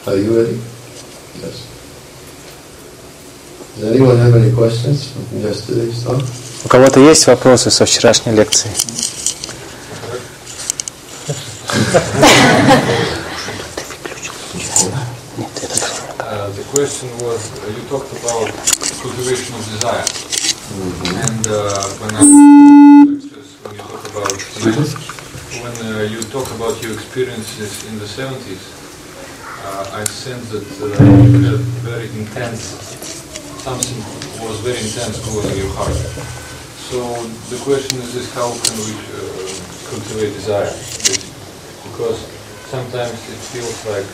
Are you ready? Yes. Does anyone have any questions from yesterday's talk? У кого-то есть вопросы со вчерашней лекции? The question was, you talked about cultivation of desire, and when you talk about your experiences in the 70s, I sense that you had very intense, something was very intense going in your heart. So the question is this: how can we cultivate desire? Basically? Because sometimes it feels like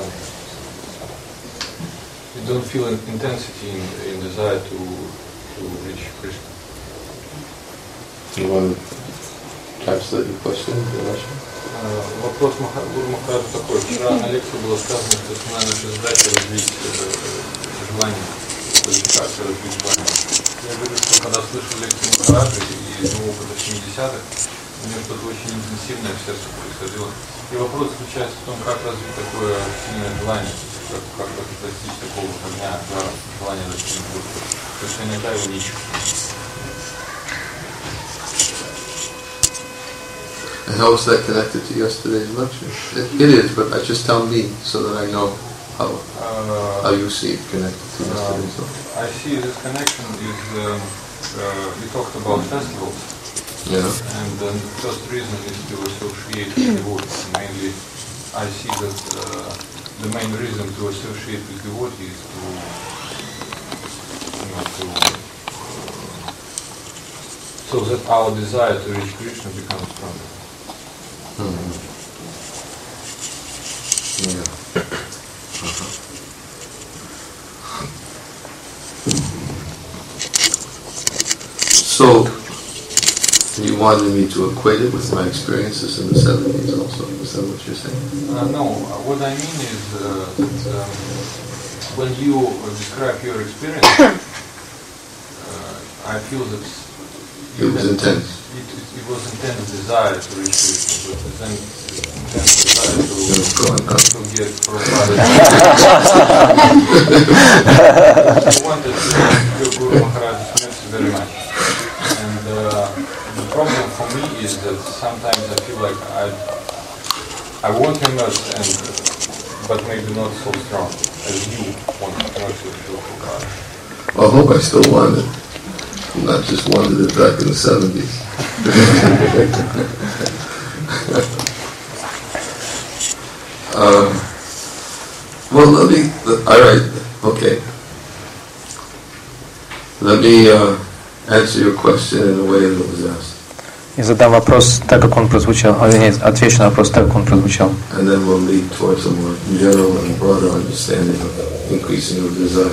you don't feel an intensity in desire to reach Krishna. You want to translate the question in Russian? Вопрос Гуру Махараджа такой. Вчера на лекции было сказано, что основная наша задача развить желание, квалификацию развить желание. Я говорю, что когда слышу лекции Махараджа и из его опыта 70-х, у меня что-то очень интенсивное в сердце происходило. И вопрос заключается в том, как развить такое сильное желание, как достичь такого огня, желания достичь Господа. То есть иногда его не чувствую. And how is that connected to yesterday's lecture? It is, but just tell me so that I know how you see it connected to yesterday's lecture. I see this connection is, you talked about festivals. Yeah. And the first reason is to associate with devotees. Mainly, I see that the main reason to associate with devotees is so that our desire to reach Krishna becomes stronger. Mm-hmm. Yeah. So, you wanted me to equate it with my experiences in the 70s also? Is that what you're saying? No, what I mean is that when you describe your experience, I feel that it was intense. It was intense desire to reach Krishna, but then intense desire to get Prabhupada. I wanted to do Guru Maharaj's mercy very much. And the problem for me is that sometimes I feel like I want him but maybe not so strong as you want mercy to Prabhupada. Well, I hope I still want it. Not just wanted it back in the 70s. Well, alright, okay. Let me answer your question in the way that it was asked. И задам вопрос так, как он прозвучал. Нет, отвечу на вопрос так, как он прозвучал. And then we'll lead towards a more general and broader understanding of increasing of desire.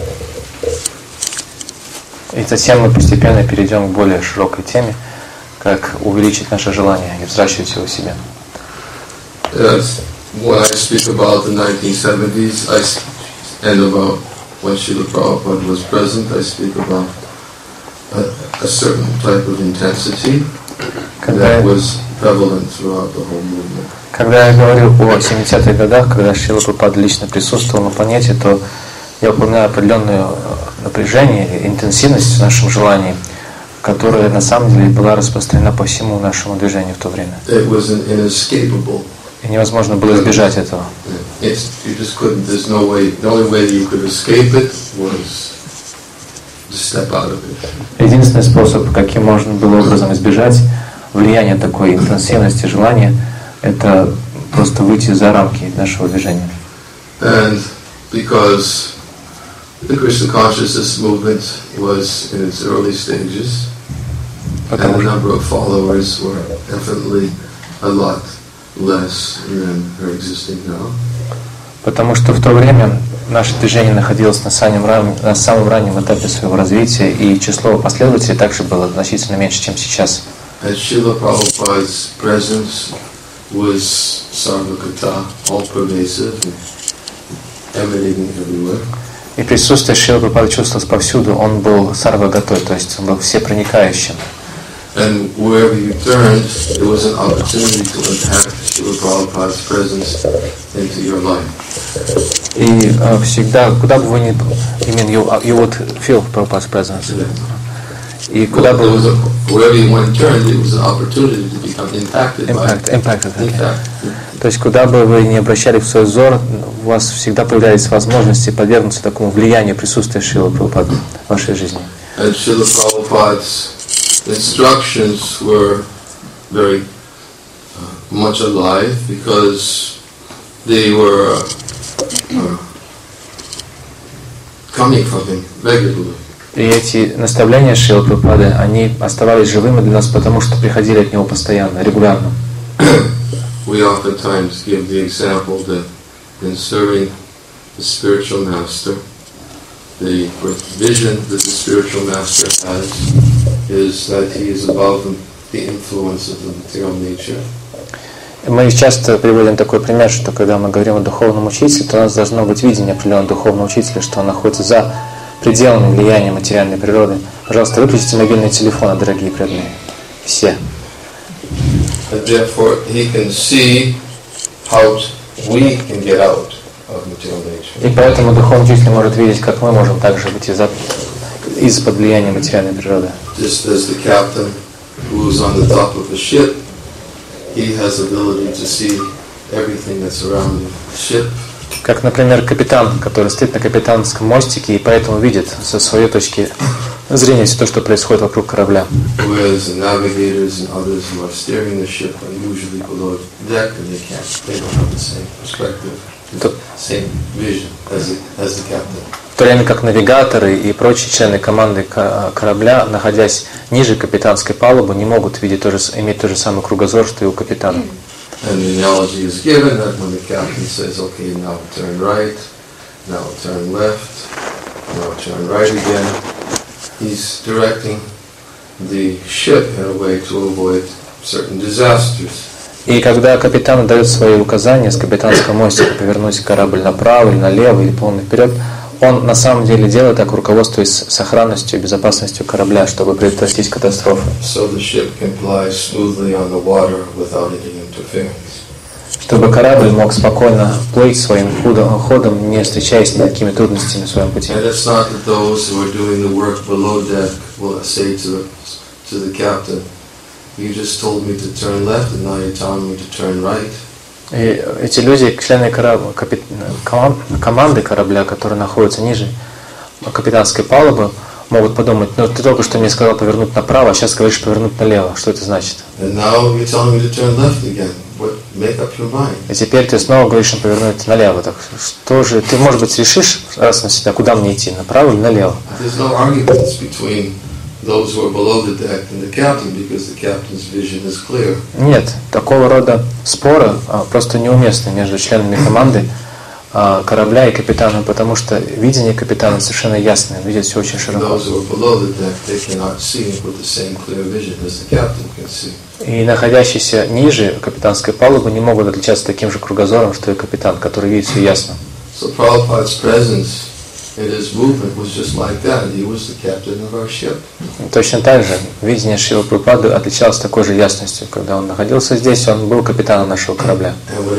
И затем мы постепенно перейдем к более широкой теме, как увеличить наше желание и взращивать его в себе. Yes, when I speak about the 1970s, and about when Srila Prabhupada was present, I speak about a certain type of intensity that was prevalent throughout the whole movement. Когда я говорю о 70-х годах, когда Шрила Прабхупада лично присутствовал на планете, то я упоминаю определенное напряжение, интенсивность в нашем желании, которая на самом деле была распространена по всему нашему движению в то время. It was inescapable. И невозможно было избежать этого. You just couldn't. There's no way. The only way you could escape it was to step out of it. Единственный способ, каким можно было образом избежать влияния такой интенсивности желания, это просто выйти за рамки нашего движения. And because the Krishna consciousness movement was in its early stages, and the number of followers were definitely a lot less than are existing now. Потому что в то время наше движение находилось на самом раннем этапе своего развития, и число последователей также было значительно меньше, чем сейчас. And Srila Prabhupada's presence was sarvagata, all-pervasive, emanating everywhere. И присутствие Шрилы Прабхупады чувствовалось повсюду. Он был сарвагатой, то есть он был всепроникающим. And wherever you turned, there was an opportunity to impact Srila Prabhupada's presence into your life. И всегда, куда бы вы ни, you would feel Prabhupada's presence. И куда бы вы... Wherever you went turned, it was an opportunity to become impacted. То есть, куда бы вы ни обращали в свой взор, у вас всегда появлялись возможности подвергнуться такому влиянию присутствия Шрилы Прабхупады в вашей жизни. And Srila Prabhupada's instructions were very much alive because they were coming from him regularly. И эти наставления Шрилы Прабхупады, они оставались живыми для нас, потому что приходили от него постоянно, регулярно. We oftentimes give the example that in serving the spiritual master, the vision that the spiritual master has is that he is above the influence of the material nature. Мы часто приводим такой пример, что когда мы говорим о духовном учителе, то у нас должно быть видение определенного духовного учителя, что он находится за пределами влияния материальной природы. Пожалуйста, выключите мобильные телефоны, дорогие преданные. Все. And therefore he can see how we can get out of material nature. И поэтому духовный учитель может видеть, как мы можем также быть из-под влияния материальной природы. Just as the captain who's on the top of the ship, he has the ability to see everything that's around the ship. Как, например, капитан, который стоит на капитанском мостике и поэтому видит со своей точки зрения все то, что происходит вокруг корабля. Whereas the navigators and others who are steering the ship are usually below deck and they don't have the same perspective, the same vision as the captain. В то время как навигаторы и прочие члены команды корабля, находясь ниже капитанской палубы, не могут иметь тот же самый кругозор, что и у капитана. And the analogy is given that when the captain says, okay, now turn right, now turn left, now turn right again, he's directing the ship in a way to avoid certain disasters. И когда капитан дает свои указания с капитанского мостика повернуть корабль направо или налево или полный вперед, он на самом деле делает так, руководствуясь сохранностью и безопасностью корабля, чтобы предотвратить катастрофу. So the ship can fly smoothly on the water without any interference. Чтобы корабль мог спокойно плыть своим ходом, не встречаясь с никакими трудностями в своем пути. And it's not that those who are doing the work below deck will say to the captain, you just told me to turn left and now you're telling me to turn right. И эти люди, члены команды корабля, которые находятся ниже капитанской палубы, могут подумать, ну ты только что мне сказал повернуть направо, а сейчас говоришь повернуть налево. Что это значит? И теперь ты снова говоришь им повернуть налево. Так что же, ты, может быть, решишь раз навсегда, куда мне идти, направо или налево? Нет, такого рода споры просто неуместны между членами команды корабля и капитаном, потому что видение капитана совершенно ясное, видит все очень широко. И находящиеся ниже капитанской палубы не могут отличаться таким же кругозором, что и капитан, который видит все ясно. Точно так же видение Шрилы Прабхупады отличалось такой же ясностью. Когда он находился здесь, он был капитаном нашего корабля.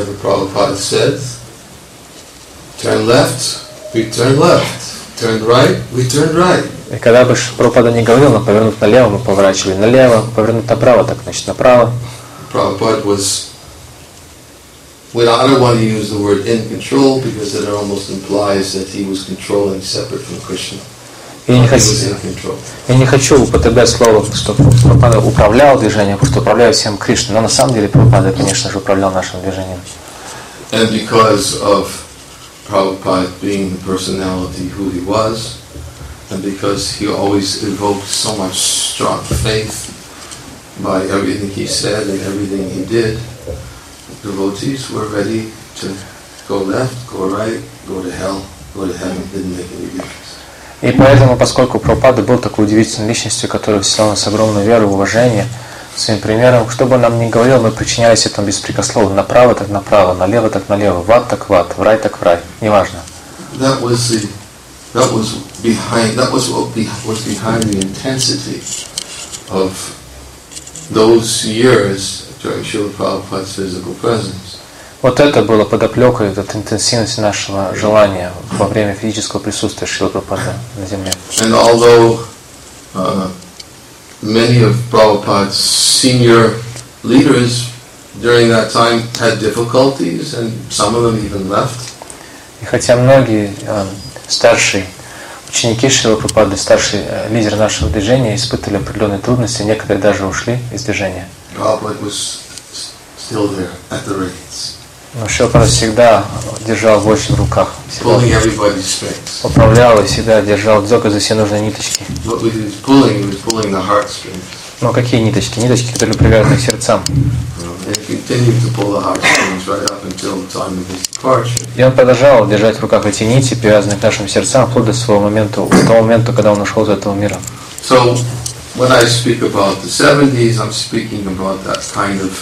Turn left, we turn left. Turn right, we turn right. И когда бы Прабхупада не говорил нам повернуть налево, мы поворачивали налево, повернуть направо, так значит направо. Prabhupada was, well, I don't want to use the word in control because it almost implies that he was controlling separate from Krishna. Я не хочу употреблять слово, что Прабхупада управлял движением, потому что управляет всем Кришна, но на самом деле Прабхупада, конечно же, управлял нашим движением. And because of Prabhupada being the personality who he was, and because he always evoked so much strong faith by everything he said and everything he did, devotees were ready to go left, go right, go to hell, go to heaven. It didn't make any difference. И поэтому, поскольку Прабхупада был такой удивительной личностью, которая вселяла нас огромную веру и уважение, своим примером, что бы он нам ни говорил, мы подчинялись этому беспрекословно. Направо так направо, налево так налево, в ад так в ад, в рай так в рай. Неважно. That was what was behind the intensity of those years during Srila Prabhupada's physical presence. Вот это было подоплекой, эта интенсивность нашего желания во время физического присутствия Шрилы Прабхупады на земле. And although many of Prabhupada's senior leaders during that time had difficulties, and some of them even left. И хотя многие старшие ученики Шрилы Прабхупады, старший лидер нашего движения, испытывали определенные трудности, некоторые даже ушли из движения. Prabhupada was still there at the reins, Но Шрила Прабхупада всегда держал вожжи в руках, pulling everybody's strings. управлял и всегда держал, дергал за все нужные ниточки. What he was pulling the heartstrings. Но какие ниточки? Ниточки, которые привязаны к сердцам. And he continued to pull the heartstrings right up until the time of his departure. И он продолжал держать в руках эти нити, привязанные к нашим сердцам, вплоть до своего момента, до того момента, когда он ушел из этого мира. So, when I speak about the 70s, I'm speaking about that kind of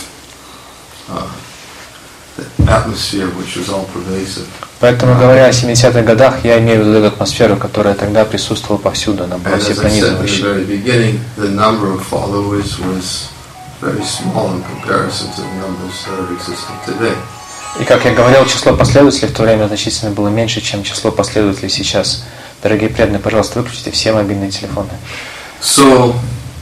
atmosphere which was all pervasive. Поэтому, говоря о 70-х годах, я имею в виду эту атмосферу, которая тогда присутствовала повсюду, она была всепронизывающей. At the very beginning, the number of followers was very small in comparison to the numbers that are existing today. И, как я говорил, число последователей в то время значительно было меньше, чем число последователей сейчас. Дорогие преданные, пожалуйста, выключите все мобильные телефоны. So,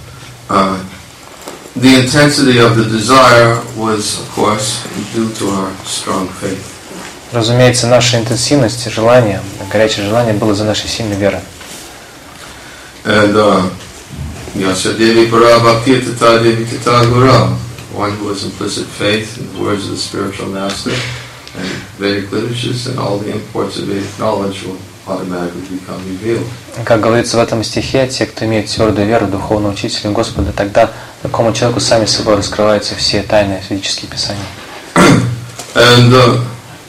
the intensity of the desire was, of course, due to our strong faith. Разумеется, наша интенсивность, желание, горячее желание было за нашей сильной верой. And Yasadevi Parabhakti Tata Devi Tata Guru, one who has implicit faith in the words of the spiritual master and Vedic literatures, and all the imports of Vedic knowledge will automatically become revealed. Как говорится в этом стихе, те, кто имеет твердую веру в духовного учителя Господа, тогда такому человеку сами собой раскрываются все тайны ведические писания. And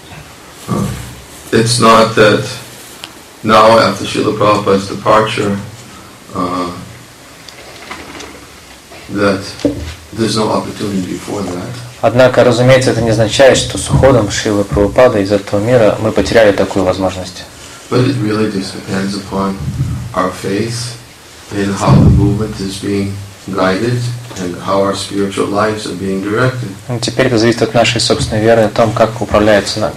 it's not that now, after Srila Prabhupada's departure, that there's no opportunity for that. Однако, разумеется, это не означает, что с уходом Шрилы Прабхупады из этого мира мы потеряли такую возможность. But it really just depends upon our faith in how the movement is being guided and how our spiritual lives are being directed. Теперь это зависит от нашей собственной веры, о том, как управляется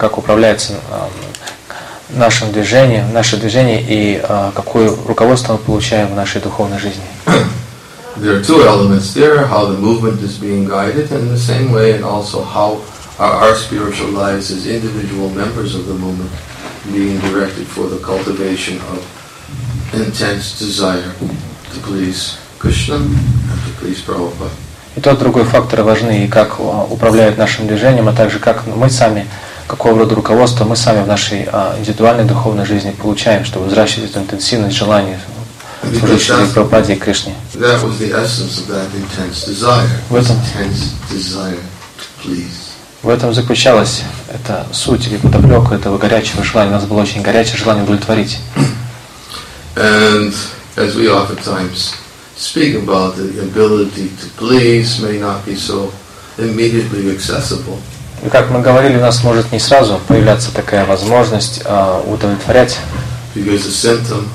нашим движением, наше движение и какое руководство мы получаем в нашей духовной жизни. There are two elements there: how the movement is being guided, and in the same way, and also how our spiritual lives as individual members of the movement being directed for the cultivation of intense desire to please Krishna and to please Prabhupada. И тот другой факторы важны, и как управляют нашим движением, а также как мы сами, какого рода руководство мы сами в нашей индивидуальной духовной жизни получаем, чтобы взращивать эту интенсивность желания служить Шри Прабхупаде и Кришне. That was the essence of that intense desire. Intense desire to please. В этом заключалась эта суть или подоплека этого горячего желания. У нас было очень горячее желание удовлетворить. And as we oftentimes speak about, the ability to please may not be so immediately accessible. И как мы говорили, у нас может не сразу появляться такая возможность удовлетворять. Because the symptom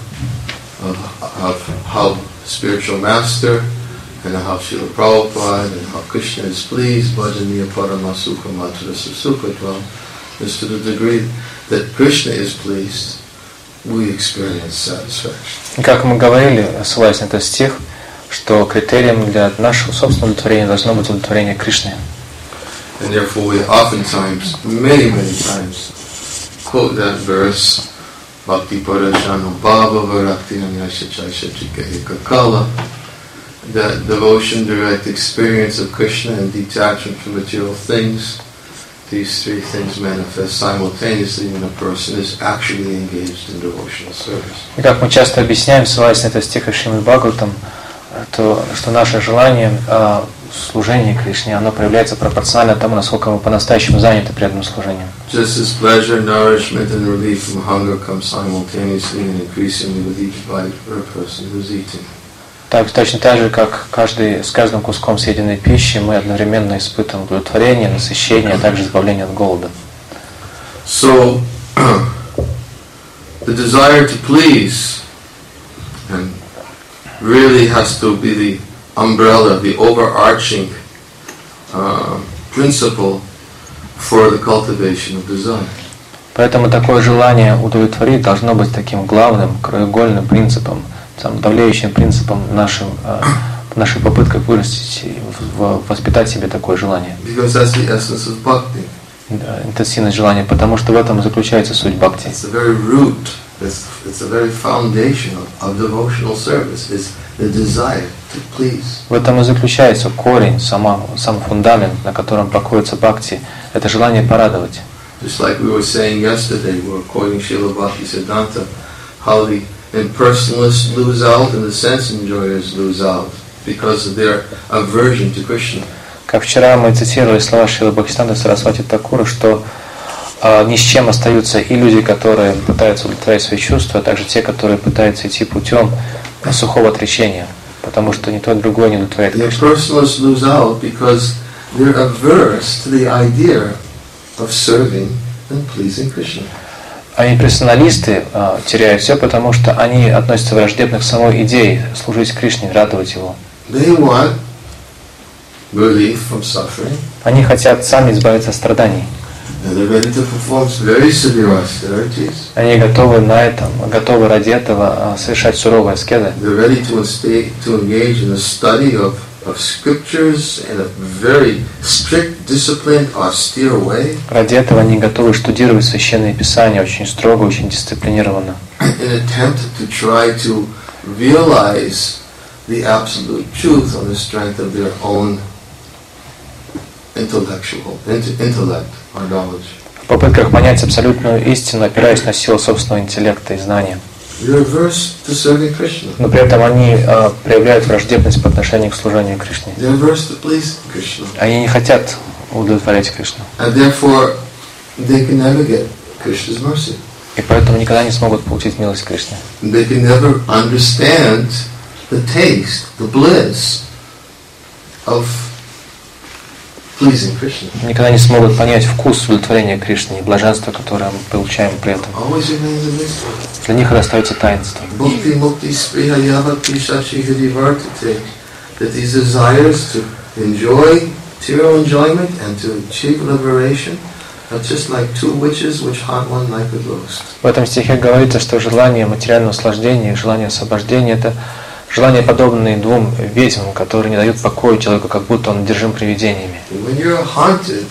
of how spiritual master and how Srila Prabhupada and how Krishna is pleased, Bhajaniya Parama Sukha Matra Sukhatvam, is to the degree that Krishna is pleased, we experience satisfaction. И как мы говорили, ссылаясь на этот стих, что критерием для нашего собственного удовлетворения должно быть удовлетворение Кришны. And therefore we oftentimes, many times, quote that verse, Bhakti Parashano Bhava Varakti Anyasha Chaisha Chika Ekakala, that devotion, direct experience of Krishna and detachment from material things, these three things manifest simultaneously when a person is actually engaged in devotional service. И как мы часто объясняем, ссылаясь на этот стих из Шримад Бхагаватам, что наше желание служения Кришне, оно проявляется пропорционально тому, насколько мы по-настоящему заняты преданным служением. Just as pleasure, nourishment, and relief from hunger come simultaneously and increasingly with each bite for a person who is eating. Точно так же, как с каждым куском съеденной пищи мы одновременно испытываем удовлетворение, насыщение, а также избавление от голода. So, the desire to please really has to be the umbrella, the overarching principle for the cultivation of desire. Поэтому такое желание удовлетворить должно быть таким главным, краеугольным принципом, давляющим принципом нашей попытках вырастить, воспитать себе такое желание. Because that's the essence of bhakti. Интенсивность желания, потому что в этом и заключается суть бхакти. It's the very root, it's the very foundation of devotional service. It's the desire to please. В этом и заключается корень, сам фундамент, на котором покоится бхакти. Это желание порадовать. Just like we were saying yesterday, we were quoting Srila Bhaktisiddhanta, how the impersonalists lose out and the sense enjoyers lose out because of their aversion to Krishna. Как вчера мы цитировали слова Шрилы Бхактисиданта Сарасвати Такура, что ни с чем остаются и люди, которые пытаются удовлетворять свои чувства, а также те, которые пытаются идти путем сухого отречения, потому что ни то, ни другое не удовлетворяет Кришну. The impersonalists lose out because they're averse to the idea of serving and pleasing Krishna. А имперсоналисты теряют все, потому что они относятся враждебно к самой идее служить Кришне, радовать Его. They want relief from suffering. Они хотят сами избавиться от страданий. And they're ready to perform very severe austerities. Они готовы на этом, готовы ради этого совершать суровые аскезы. They're ready to engage in the study of scriptures in a very strict, disciplined, austere way. Ради этого они готовы штудировать священные писания очень строго, очень дисциплинированно. In an attempt to try to realize the absolute truth on the strength of their own intellect or knowledge. В попытках понять абсолютную истину, опираясь на силу собственного интеллекта и знания. You're averse to serving Krishna. Но при этом они проявляют враждебность по отношению к служению Кришне. They're averse to please Krishna. Они не хотят удовлетворять Кришну. And therefore, they can never get Krishna's mercy. И поэтому никогда не смогут получить милость Кришны. They can never understand the taste, the bliss of pleasing Krishna. Никогда не смогут понять вкус удовлетворения Кришны и блаженства, которое мы получаем при этом. Always remains a mystery. Для них это остается таинством. Bhakti mukti spriha yavakti shachihri vartate. That these desires to enjoy material enjoyment and to achieve liberation are just like two witches which haunt one like a ghost. В этом стихе говорится, что желание материального наслаждения и желание освобождения – это желания, подобные двум ведьмам, которые не дают покоя человеку, как будто он одержим привидениями. When you're haunted,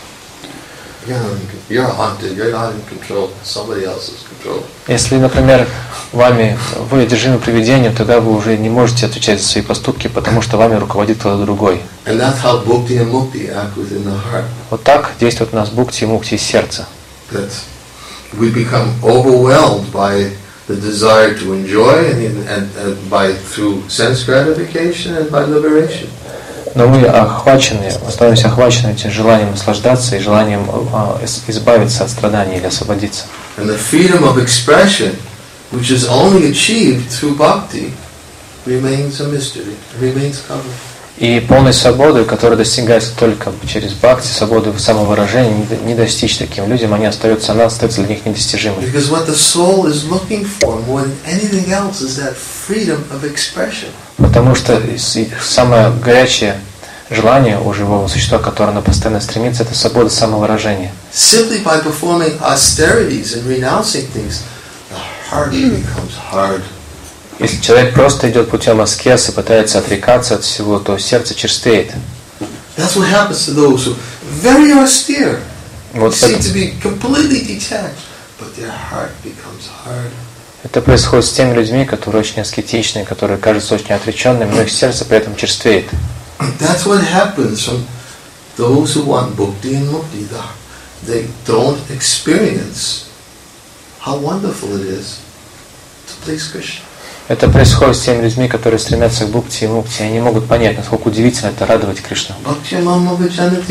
you're not in control. Somebody else is control. Если, например, вы одержимы привидением, тогда вы уже не можете отвечать за свои поступки, потому что вами руководит кто-то другой. And that's how bhakti and mukti act within the heart. Вот так действует у нас бхакти и мукти из сердца. That we become overwhelmed by the desire to enjoy and by through sense gratification and by liberation. Но мы становимся охвачены этим желанием наслаждаться и желанием избавиться от страданий или освободиться. And the freedom of expression, which is only achieved through bhakti, remains a mystery, remains covered. И полной свободы, которая достигается только через бхакти, свободы самовыражения, не достичь таким людям, она остается для них недостижимой. Because what the soul is looking for more than anything else is that freedom of expression. Потому что самое горячее желание у живого существа, к которому оно постоянно стремится, это свобода самовыражения. Simply by performing austerities and renouncing things, the heart becomes hard. Если человек просто идет путем аскез и пытается отрекаться от всего, то сердце черствеет. That's what happens to those who very austere, Вот seem to be completely detached, but their heart becomes hard. Это происходит с теми людьми, которые очень аскетичны, которые кажутся очень отреченными, но их сердце при этом черствеет. That's what happens from those who want bhakti and mukti. They don't experience how wonderful it is to please Krishna. Это происходит с теми людьми, которые стремятся к бхакти и мукти, и они могут понять, насколько удивительно это радовать Кришну. Wasn't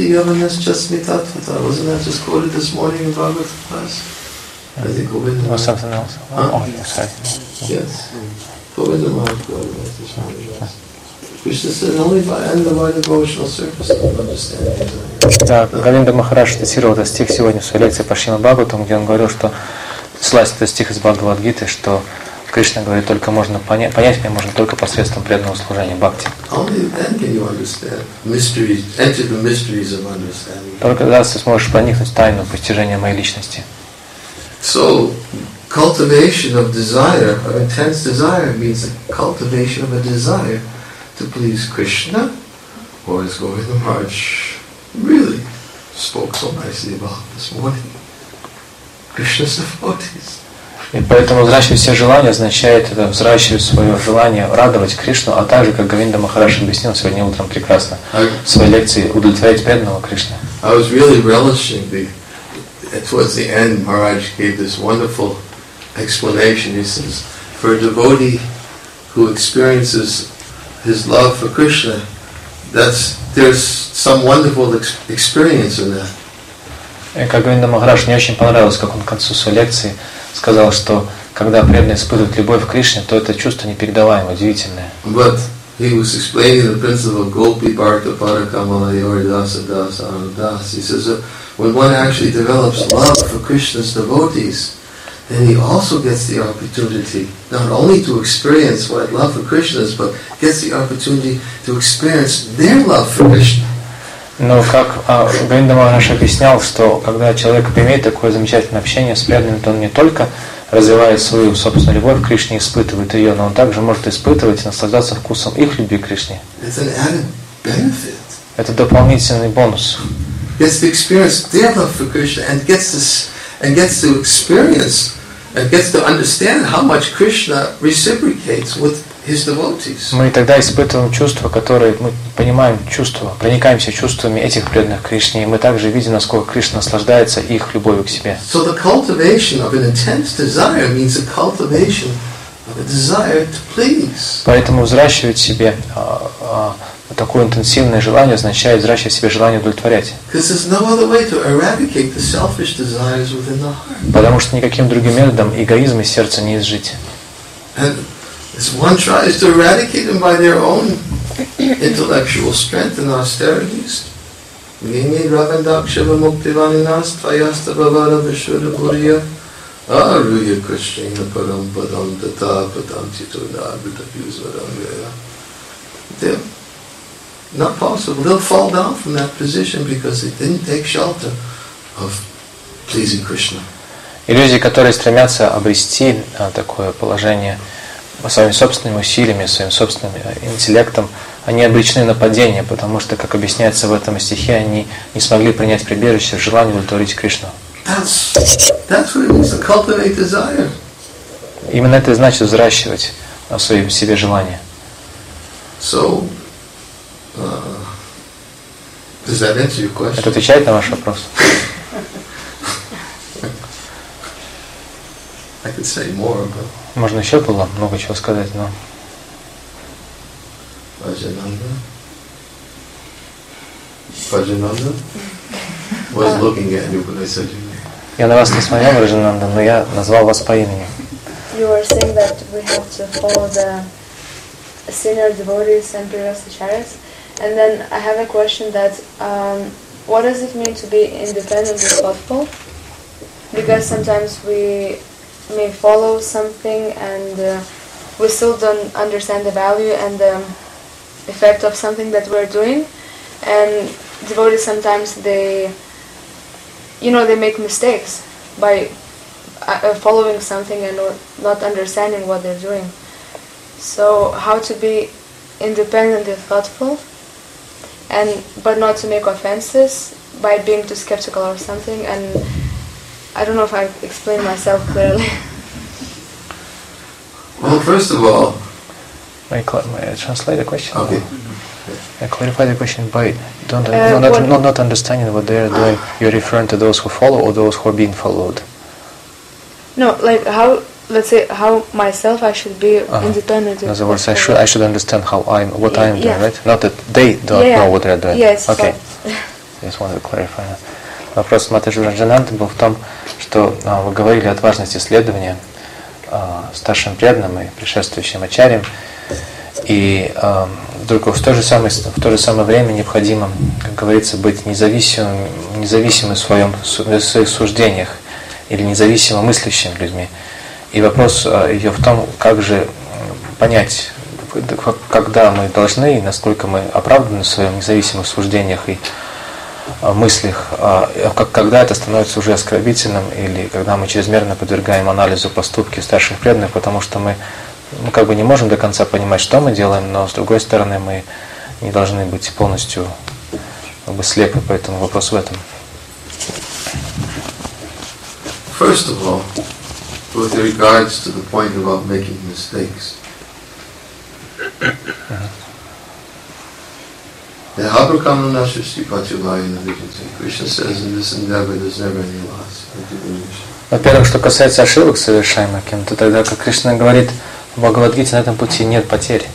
that just quoted this morning in Bhagavad class? I think Govinda. Or something else. Oh, sorry. Yes. Govinda Maharaj quoted that. Krishna said only by the devotional service of understanding. Да, Говинда Махарадж цитировал этот стих сегодня в своей лекции по Шримад Бхагаватам, где он говорил, что ссылаясь на этот стих из Бхагавад-гиты, что Кришна говорит, только можно понять меня можно только посредством преданного служения, бхакти. Only then can you understand mysteries, enter the mysteries of understanding. Только тогда ты сможешь проникнуть в тайну постижения моей личности. So, cultivation of desire, of intense desire, means the cultivation of a desire to please Krishna, or as Govinda Maharaj really spoke so nicely about this morning, Krishna's devotees. И поэтому взращивать все желания означает это взращивать свое желание радовать Кришну, а также, как Говинда Махарадж объяснил сегодня утром прекрасно в своей лекции, удовлетворять преданного Кришны. I was really relishing towards the end, Maharaj gave this wonderful explanation. He says, for a devotee who experiences his love for Krishna, there's some wonderful experience in that. И как Говинда Махарадж, мне очень понравилось, как он к концу своей лекции сказал, что когда преданные испытывают любовь к Кришне, то это чувство непередаваемое, удивительное. But he was explaining the principle of Gopi Bharta Parakamala Yoridasa Dasa Anudas. He says that when one actually develops love for Krishna's devotees, then he also gets the opportunity not only to experience what love for Krishna is, but gets the opportunity to experience their love for Krishna. Но как Говинда Махарадж объяснял, что когда человек имеет такое замечательное общение с преданными, то он не только развивает свою собственную любовь к Кришне, испытывает ее, но он также может испытывать и наслаждаться вкусом их любви к Кришне. Это дополнительный бонус. Gets to experience their love for Krishna and gets to experience and gets to understand how much Krishna reciprocates with his devotees. Мы тогда испытываем чувства, которые мы понимаем чувства, проникаемся чувствами этих преданных Кришне, и мы также видим, насколько Кришна наслаждается их любовью к себе. So the cultivation of an intense desire means the cultivation of a desire to please. Поэтому взращивать в себе такое интенсивное желание означает взращивать в себе желание удовлетворять. Потому что никаким другим методом эгоизм из сердца не изжить. As one tries to eradicate them by their own intellectual strength and austerities, Nimi Ravandakshava Muktivaninas Tvayasta Bhavara Vishwara Puriya Aruya Krishna Param Padam Tata Padam Chituna Abhitapyusvaram Gaya. They're not possible. They'll fall down from that position because they didn't take shelter of pleasing Krishna. И люди, которые стремятся обрести такое положение своими собственными усилиями, своим собственным интеллектом, они обречены на падение, потому что, как объясняется в этом стихе, они не смогли принять прибежище в желании удовлетворить Кришну. Именно это и значит взращивать в себе желание. Это отвечает на ваш вопрос? Можно еще было много чего сказать, но... Bhajananda was looking at you when I said your name. Я на вас не смотрел, Бхаджананда, но я назвал вас по имени. You were saying that we have to follow the senior devotees and previous acharyas, and then I have a question that what does it mean to be independent and thoughtful? Because sometimes we may follow something and we still don't understand the value and the effect of something that we're doing, and devotees sometimes they make mistakes by following something and not understanding what they're doing. So how to be independent and thoughtful, but not to make offenses by being too skeptical or something. And I don't know if I explained myself clearly. Well, first of all, may I translate the question? Okay. I clarify the question by not understanding what they are doing. You're referring to those who follow or those who are being followed? No, like how, let's say, how myself I should be independent. In other words, I should understand what I am doing, right? Not that they don't know what they are doing. Yes. Okay. I just wanted to clarify that. Вопрос Матаджи Раджананты был в том, что вы говорили о важности следования старшим преданным и предшествующим ачарьям, и только в то же самое время необходимо, как говорится, быть независимым в своих суждениях или независимо мыслящими людьми. И вопрос ее в том, как же понять, когда мы должны и насколько мы оправданы в своих независимых суждениях и мыслях, когда это становится уже оскорбительным или когда мы чрезмерно подвергаем анализу поступки старших преданных, потому что мы как бы не можем до конца понимать, что мы делаем, но с другой стороны мы не должны быть полностью как бы слепы по этому вопросу в этом. First of all, with regards to the point about making mistakes, Krishna says in this endeavor there's never any loss. Во-первых, что касается ошибок, совершаемых кем-то, тогда как Кришна говорит в Бхагавад-гите, на этом пути нет потерь.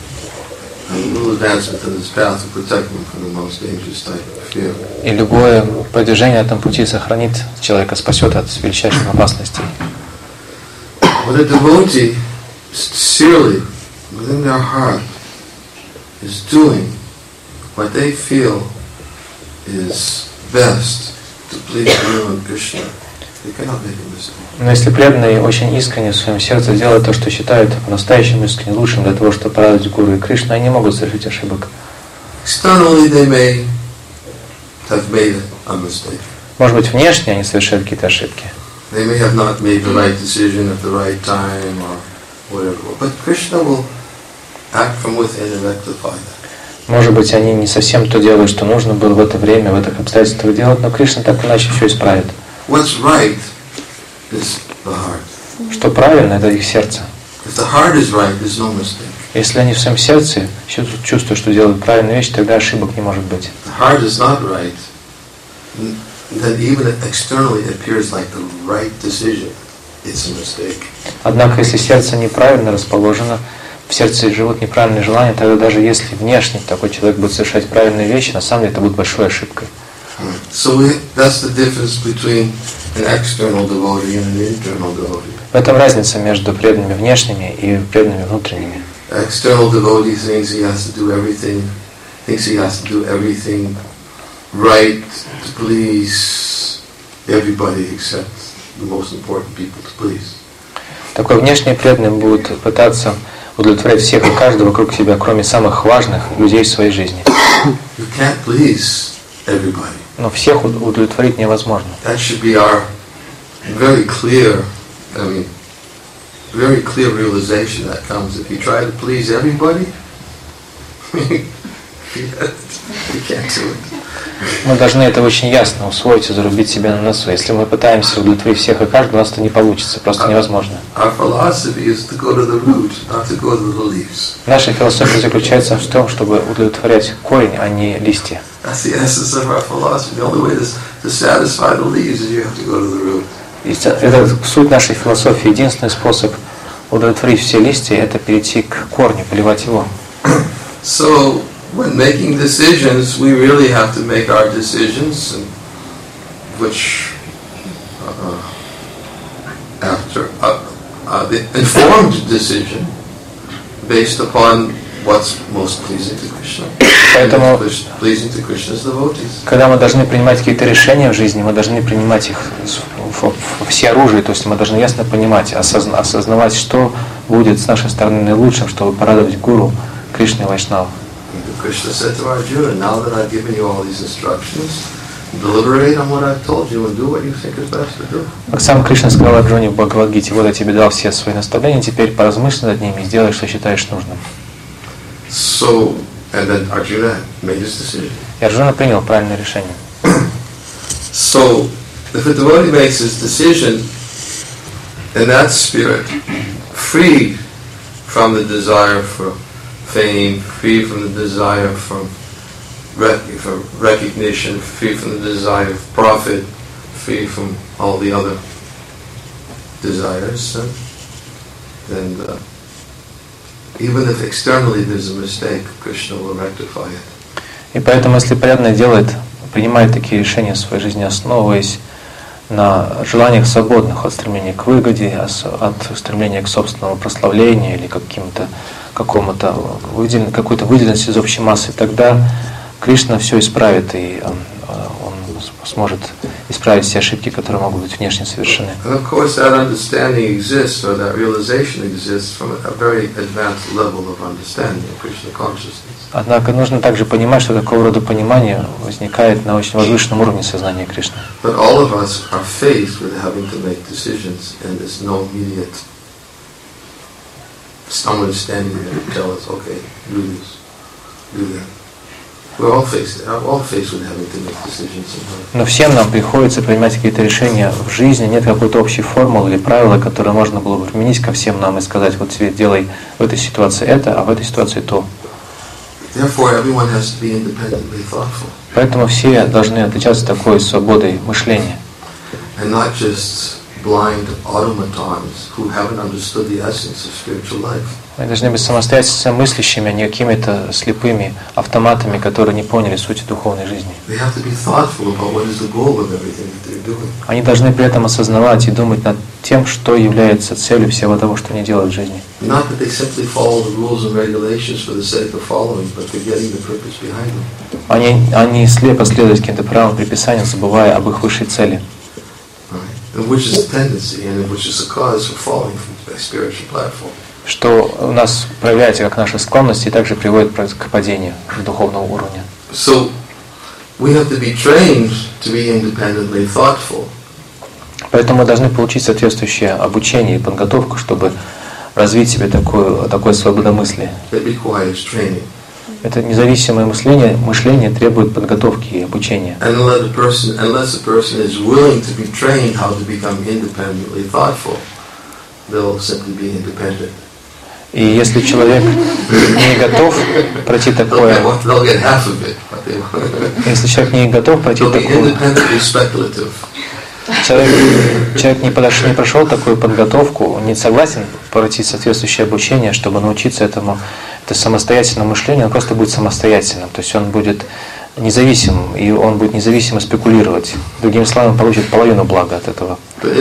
И любое продвижение на этом пути сохранит человека, спасет от величайших опасностей. When a devotee sincerely within their heart is doing what they feel is best to please Guru and Krishna, they cannot make a mistake. Но если преданные очень искренне в своем сердце делают то, что считают по-настоящему искренне лучшим для того, чтобы порадовать Гуру и Кришну, они не могут совершить ошибок. Externally they may have made a mistake. Может быть, внешне они совершают какие-то ошибки. They may have not made the right decision at the right time or whatever, but Krishna will act from within and rectify that. Может быть, они не совсем то делают, что нужно было в это время, в этих обстоятельствах делать, но Кришна так иначе все исправит. What's right is the heart. Что правильно, это их сердце. If the heart is right, there's no mistake. Если они в своем сердце чувствуют, что делают правильную вещь, тогда ошибок не может быть. The heart is not right, then even if externally it appears like the right decision, it's a mistake. Однако, если сердце неправильно расположено, в сердце живут неправильные желания, тогда даже если внешне такой человек будет совершать правильные вещи, на самом деле это будет большой ошибкой. So that's the difference between an external devotee and an internal devotee. В этом разница между преданными внешними и преданными внутренними. External devotee thinks he has to do everything right to please everybody except the most important people to please. Такой внешний преданный будет пытаться удовлетворять всех и каждого вокруг себя, кроме самых важных людей в своей жизни. You can't please everybody. Но всех удовлетворить невозможно. That should be our very clear realization that comes. If you try to please everybody, you can't do it. Мы должны это очень ясно усвоить и зарубить себе на носу. Если мы пытаемся удовлетворить всех и каждого, у нас это не получится, просто невозможно. Наша философия заключается в том, чтобы удовлетворять корень, а не листья. Это суть нашей философии. Единственный способ удовлетворить все листья – это перейти к корню, поливать его. When making decisions, we really have to make our decisions, which after the informed decision based upon what's most pleasing to Krishna. Поэтому, pleasing to Krishna's devotees. Когда мы должны принимать какие-то решения в жизни, мы должны принимать их во всеоружии, то есть мы должны ясно понимать, осознавать, что будет с нашей стороны наилучшим, чтобы порадовать Гуру, Кришну и Вайшнаву. Krishna said to Arjuna, now that I've given you all these instructions, deliberate on what I've told you and do what you think is best to do. Как сам Кришна сказал Арджуне в Бхагавад-гите, вот я тебе дал все свои наставления, теперь поразмысли над ними и сделай, что считаешь нужным. So, and then Arjuna made his decision. И Арджуна принял правильное решение. So, if a devotee makes his decision in that spirit, free from the desire for fame, free from the desire for recognition, free from the desire of profit, free from all the other desires, then even if externally there's a mistake, Krishna will rectify it. И поэтому, если преданный принимает такие решения в своей жизни, основываясь на желаниях свободных от стремления к выгоде, от стремления к собственному прославлению или какой-то выделенности из общей массы, тогда Кришна все исправит, и он сможет исправить все ошибки, которые могут быть внешне совершены. And of course that understanding exists, or that realization exists from a very advanced level of understanding of Krishna consciousness. Однако нужно также понимать, что такого рода понимание возникает на очень возвышенном уровне сознания Кришны. But all of us are faced with having to make decisions, and there's no immediate someone standing there to tell us, okay, do this, do that. We're all faced with having to make decisions in life. Но всем нам приходится принимать какие-то решения в жизни. Нет какой-то общей формулы или правила, которое можно было бы применить ко всем нам и сказать, вот тебе делай в этой ситуации это, а в этой ситуации то. Therefore, everyone has to be independently thoughtful. Поэтому все должны отличаться такой свободой мышления. And not just blind automatons who haven't understood the essence of spiritual life. Мы должны быть самостоятельно мыслящими, а не какими-то слепыми автоматами, которые не поняли сути духовной жизни. Они должны при этом осознавать и думать над тем, что является целью всего того, что они делают в жизни. Они слепо следуют каким-то правилам, предписаниям, забывая об их высшей цели. Что у нас проявляется как наша склонность и также приводит к падению духовного уровня. Поэтому мы должны получить соответствующее обучение и подготовку, чтобы развить в себе такое свободомыслие. Это независимое мышление требует подготовки и обучения. И если человек не готов пройти такое, человек не прошел такую подготовку, не согласен пройти соответствующее обучение, чтобы научиться этому, это самостоятельному мышлению, он просто будет самостоятельным, то есть он будет независимым, и он будет независимо спекулировать. Другими словами, он получит половину блага от этого.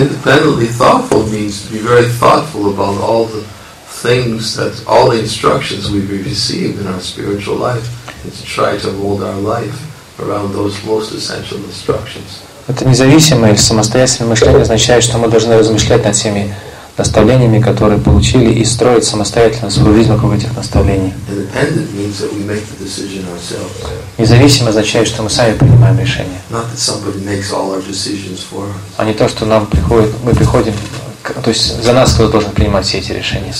Это независимое или самостоятельное мышление означает, что мы должны размышлять над теми наставлениями, которые получили, и строить самостоятельно свою жизнь вокруг этих наставлений. Независимо означает, что мы сами принимаем решения. А не то, что мы приходим, то есть за нас кто-то должен принимать все эти решения.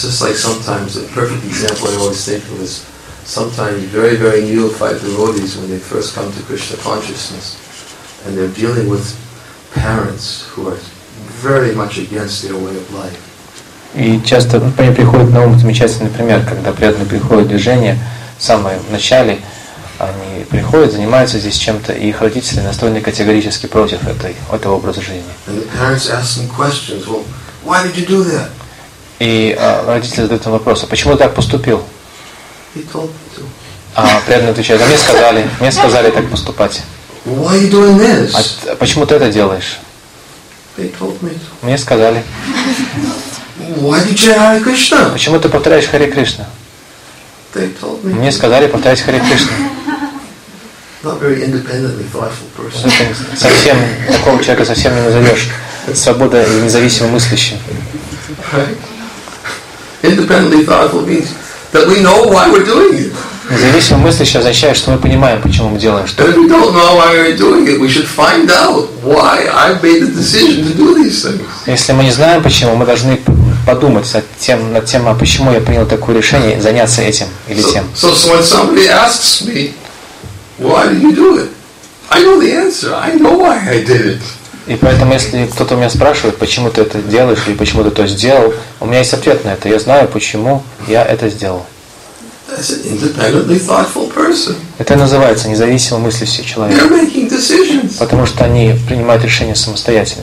Sometimes very, very neophyte devotees, when they first come to Krishna consciousness, and they're dealing with parents who are very much against their way of life. И часто мне приходит на ум замечательный пример, когда преданные приходят в движение, в самом начале они приходят, занимаются здесь чем-то, и их родители настроены категорически против этого образа жизни. И родители задают им вопрос, а почему ты так поступил? А преданный отвечает, мне сказали так поступать. А почему ты это делаешь? Мне сказали. Почему ты повторяешь Харе Кришна? Мне сказали повторять Харе Кришна. Совсем такого человека совсем не назовешь свобода и независимо мыслящим. Независимо мыслящий означает, что мы понимаем, почему мы делаем что-то. Если мы не знаем почему, мы должны подумать над тем, а почему я принял такое решение, заняться этим или тем. И поэтому, если кто-то меня спрашивает, почему ты это делаешь или почему ты то сделал, у меня есть ответ на это. Я знаю, почему я это сделал. Это называется независимо мыслящий человек. Потому что они принимают решения самостоятельно.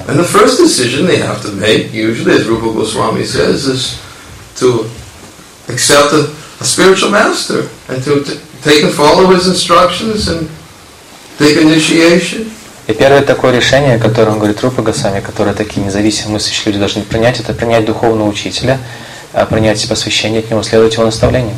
И первое такое решение, которое он говорит Рупа Госвами, которое такие независимо мыслящие люди должны принять, это принять духовного учителя, принять посвящение от него, следовать его наставлениям.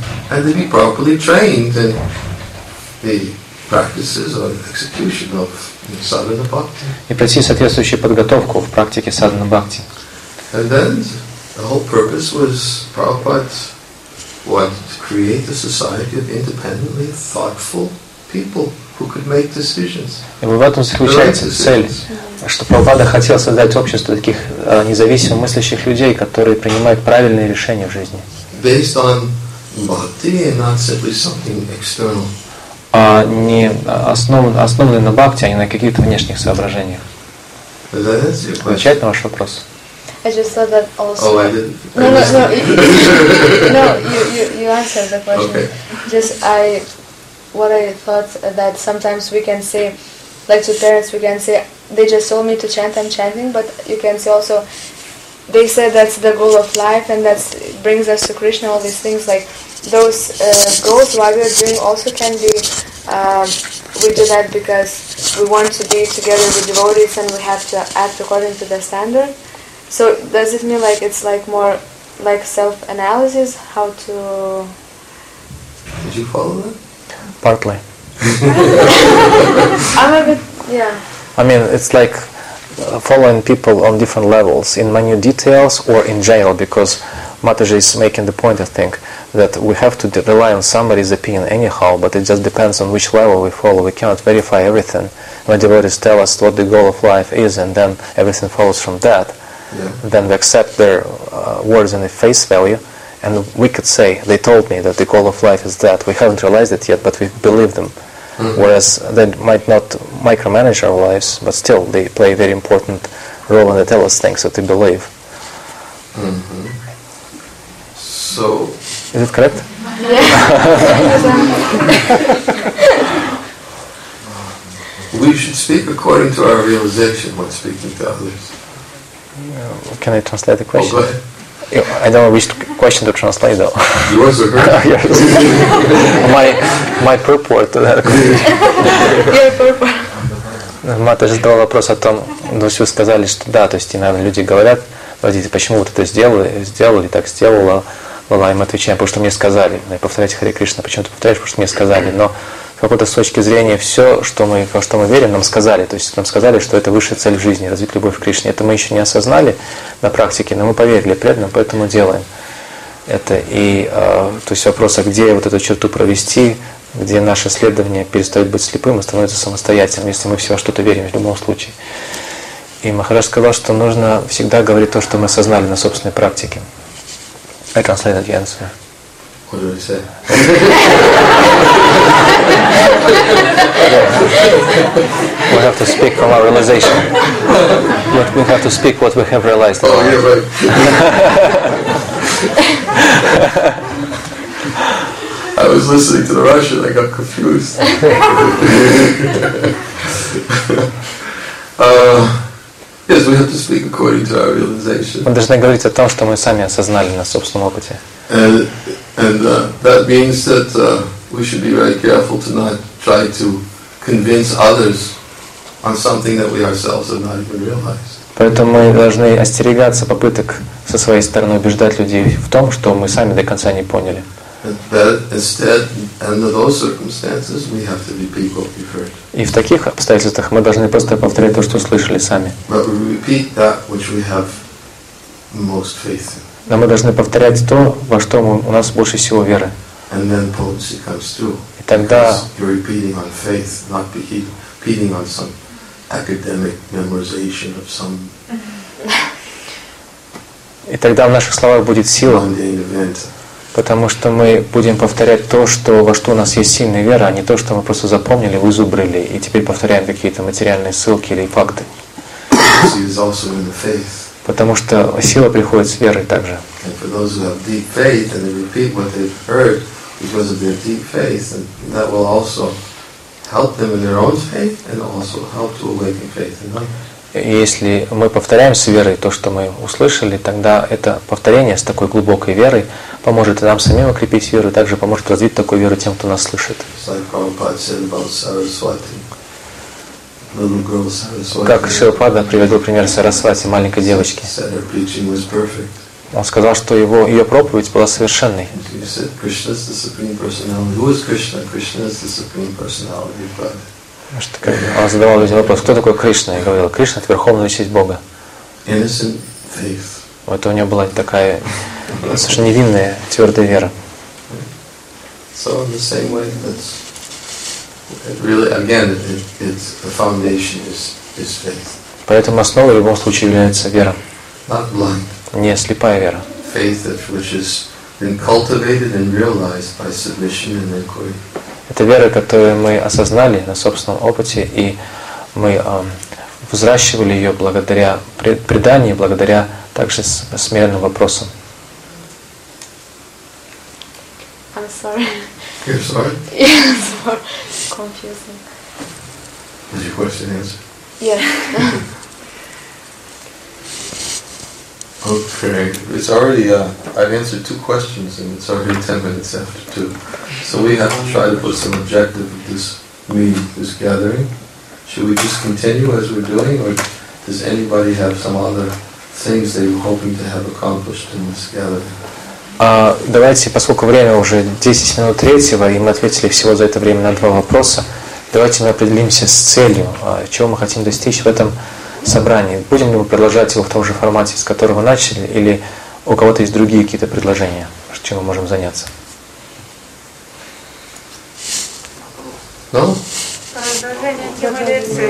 sadhana bhakti. И пройти соответствующую подготовку в практике садхана бхакти. And then the whole purpose was Prabhupada wanted to create a society of independently thoughtful people who could make decisions. И в этом заключается цель, что Прабхупада хотел создать общество таких независимо мыслящих людей, которые принимают правильные решения в жизни. Based on bhakti and not simply something external. А не основанные на бхакти, а не на каких-то внешних соображениях. Отвечать на ваш вопрос? I just thought that also. Oh, I didn't. No, you answered the question. Okay. Just what I thought that sometimes we can say, like to parents, we can say they just told me to chant, I'm chanting, but you can say also they said that's the goal of life and that brings us to Krishna. All these things like those goals while we are doing also can be. We do that because we want to be together with devotees and we have to act according to the standard. So does it mean like it's like more like self-analysis, how to... Did you follow that? Partly. I'm a bit, yeah. I mean, it's like following people on different levels, in minute details or in general, because Mataji is making the point, I think, that we have to rely on somebody's opinion anyhow, but it just depends on which level we follow. We cannot verify everything. When devotees tell us what the goal of life is and then everything follows from that, then we accept their words in the face value, and we could say, they told me that the goal of life is that. We haven't realized it yet, but we believe them. Mm-hmm. Whereas they might not micromanage our lives, but still they play a very important role and they tell us things that we believe. Mm-hmm. So... Is it correct? We should speak according to our realization when speaking to others. Can I translate the question? Oh, go ahead. I don't know which question to translate though. Yours or hers? My purport to that question. Your purport. Мата задала вопрос о том, то есть вы сказали, что да, то есть иногда люди говорят, подождите, почему вот это сделали, так сделала, и мы отвечаем, потому что мне сказали. И повторяйте Харе Кришна, почему ты повторяешь, потому что мне сказали. Но с какой-то с точки зрения все, во что мы верим, нам сказали. То есть нам сказали, что это высшая цель в жизни, развить любовь к Кришне. Это мы еще не осознали на практике, но мы поверили преданно, поэтому делаем это. И то есть вопрос, а где вот эту черту провести, где наше следование перестает быть слепым и становится самостоятельным, если мы все во что-то верим в любом случае. И Махарадж сказал, что нужно всегда говорить то, что мы осознали на собственной практике. I translated the answer. What did I say? We have to speak from our realization. We have to speak what we have realized. Oh, you're right. I was listening to the Russian, I got confused. Yes, we have to speak according to our realization. Мы должны говорить о том, что мы сами осознали на собственном опыте. And that means that we should be very careful to not try to convince others on something that we ourselves have not even realized. Поэтому мы должны остерегаться попыток со своей стороны убеждать людей в том, что мы сами до конца не поняли. Instead, under those circumstances, we have to repeat what we've heard. И в таких обстоятельствах мы должны просто повторять то, что услышали сами. But we repeat that which we have most faith in. Но мы должны повторять то, во что у нас больше всего веры. And then potency comes through. И тогда you're repeating on faith, not repeating on some academic memorization of some и тогда в наших словах будет сила. mundane event. Потому что мы будем повторять то, во что у нас есть сильная вера, а не то, что мы просто запомнили, вызубрили, и теперь повторяем какие-то материальные ссылки или факты. Потому что сила приходит с верой также. И если мы повторяем с верой то, что мы услышали, тогда это повторение с такой глубокой верой поможет и нам самим укрепить веру, и также поможет развить такую веру тем, кто нас слышит. Как Шрилапада приводил пример Сарасвати, маленькой девочки. Он сказал, что ее проповедь была совершенной. Он задавал людям вопрос, кто такой Кришна? И говорил, Кришна — это верховная часть Бога. Innocent faith. Это у него была такая совершенно невинная, твердая вера. So in the same way, that's really, again, it's the foundation is faith. Поэтому основой в любом случае является вера. Not blind. Не слепая вера. Faith which has been cultivated and realized by submission and inquiry. Это вера, которую мы осознали на собственном опыте, и мы взращивали ее благодаря преданию, благодаря также смиренным вопросам. I'm sorry. You're sorry? Yeah, it's confusing. Is your question answered? Yeah. Okay, it's already, I've answered 2 questions and it's already 10 minutes after 2. So we have to try to put some objective of this meeting, this gathering. Should we just continue as we're doing, or does anybody have some other things they were hoping to have accomplished in this gathering? Давайте, поскольку время уже 10 минут третьего, и мы ответили всего за это время на 2 вопроса, давайте мы определимся с целью, чего мы хотим достичь в этом собрании. Будем ли мы продолжать его в том же формате, с которого начали, или у кого-то есть другие какие-то предложения, чем мы можем заняться? No? Продолжение темы лекции.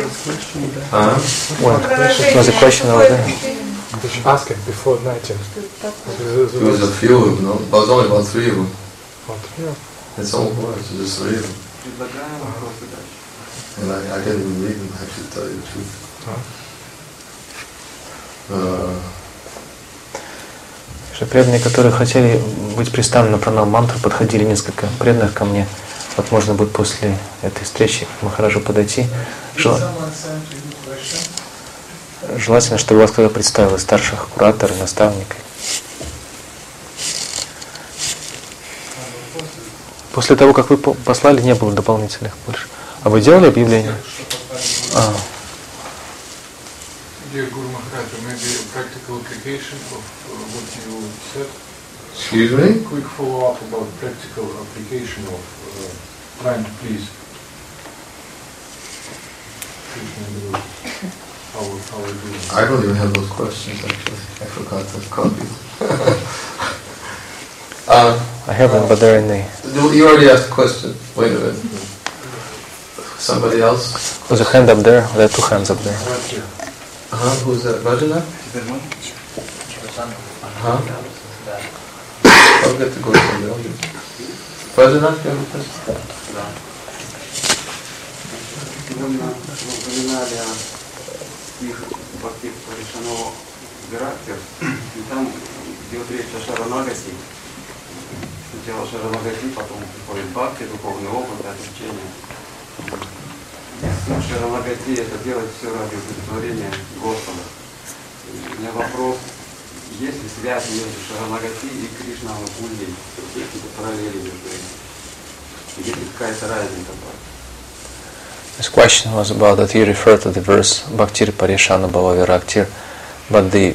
Was a question over there? They should ask him before 19. There was a few of them, no? But it was only about 3 of them. Yeah. It's all words, just 3 of them. And I didn't even read them, actually, to tell you the truth. Преданные, которые хотели быть приставлены на пранам-мантру, подходили несколько преданных ко мне. Вот можно будет после этой встречи к Махараджу подойти. Желательно, чтобы вас кто-то представил из старших кураторов, наставников. После того, как вы послали, не было дополнительных больше. А вы делали объявление? Dear Guru Maharaj, maybe a practical application of what you said. Excuse me? Quick follow-up about practical application of trying to please Krishna and Guru. How we do it. I don't even have those questions, actually. I forgot to copy them. I have them, but they're in the... You already asked a question. Wait a minute. Somebody else? There's a hand up there. There are 2 hands up there. Who's that? Vajana? I'll get to go to the audience. Vajana, do you have a question? Сегодня упоминали о стих Бхакти Паришаного Виракти, и там идет речь о Шаранагаси. Сначала Шаранагаси, потом приходит Бхакти, духовный опыт, отречение. Шаранагати — это делать все ради удовлетворения Господа. У меня вопрос, есть ли связь между Шаранагати и Кришна-анукульей? Есть ли параллели между ними? Есть ли какая-то разница? This question was about that you refer to the verse Bhaktir Parishana Bhava Viraktir, but the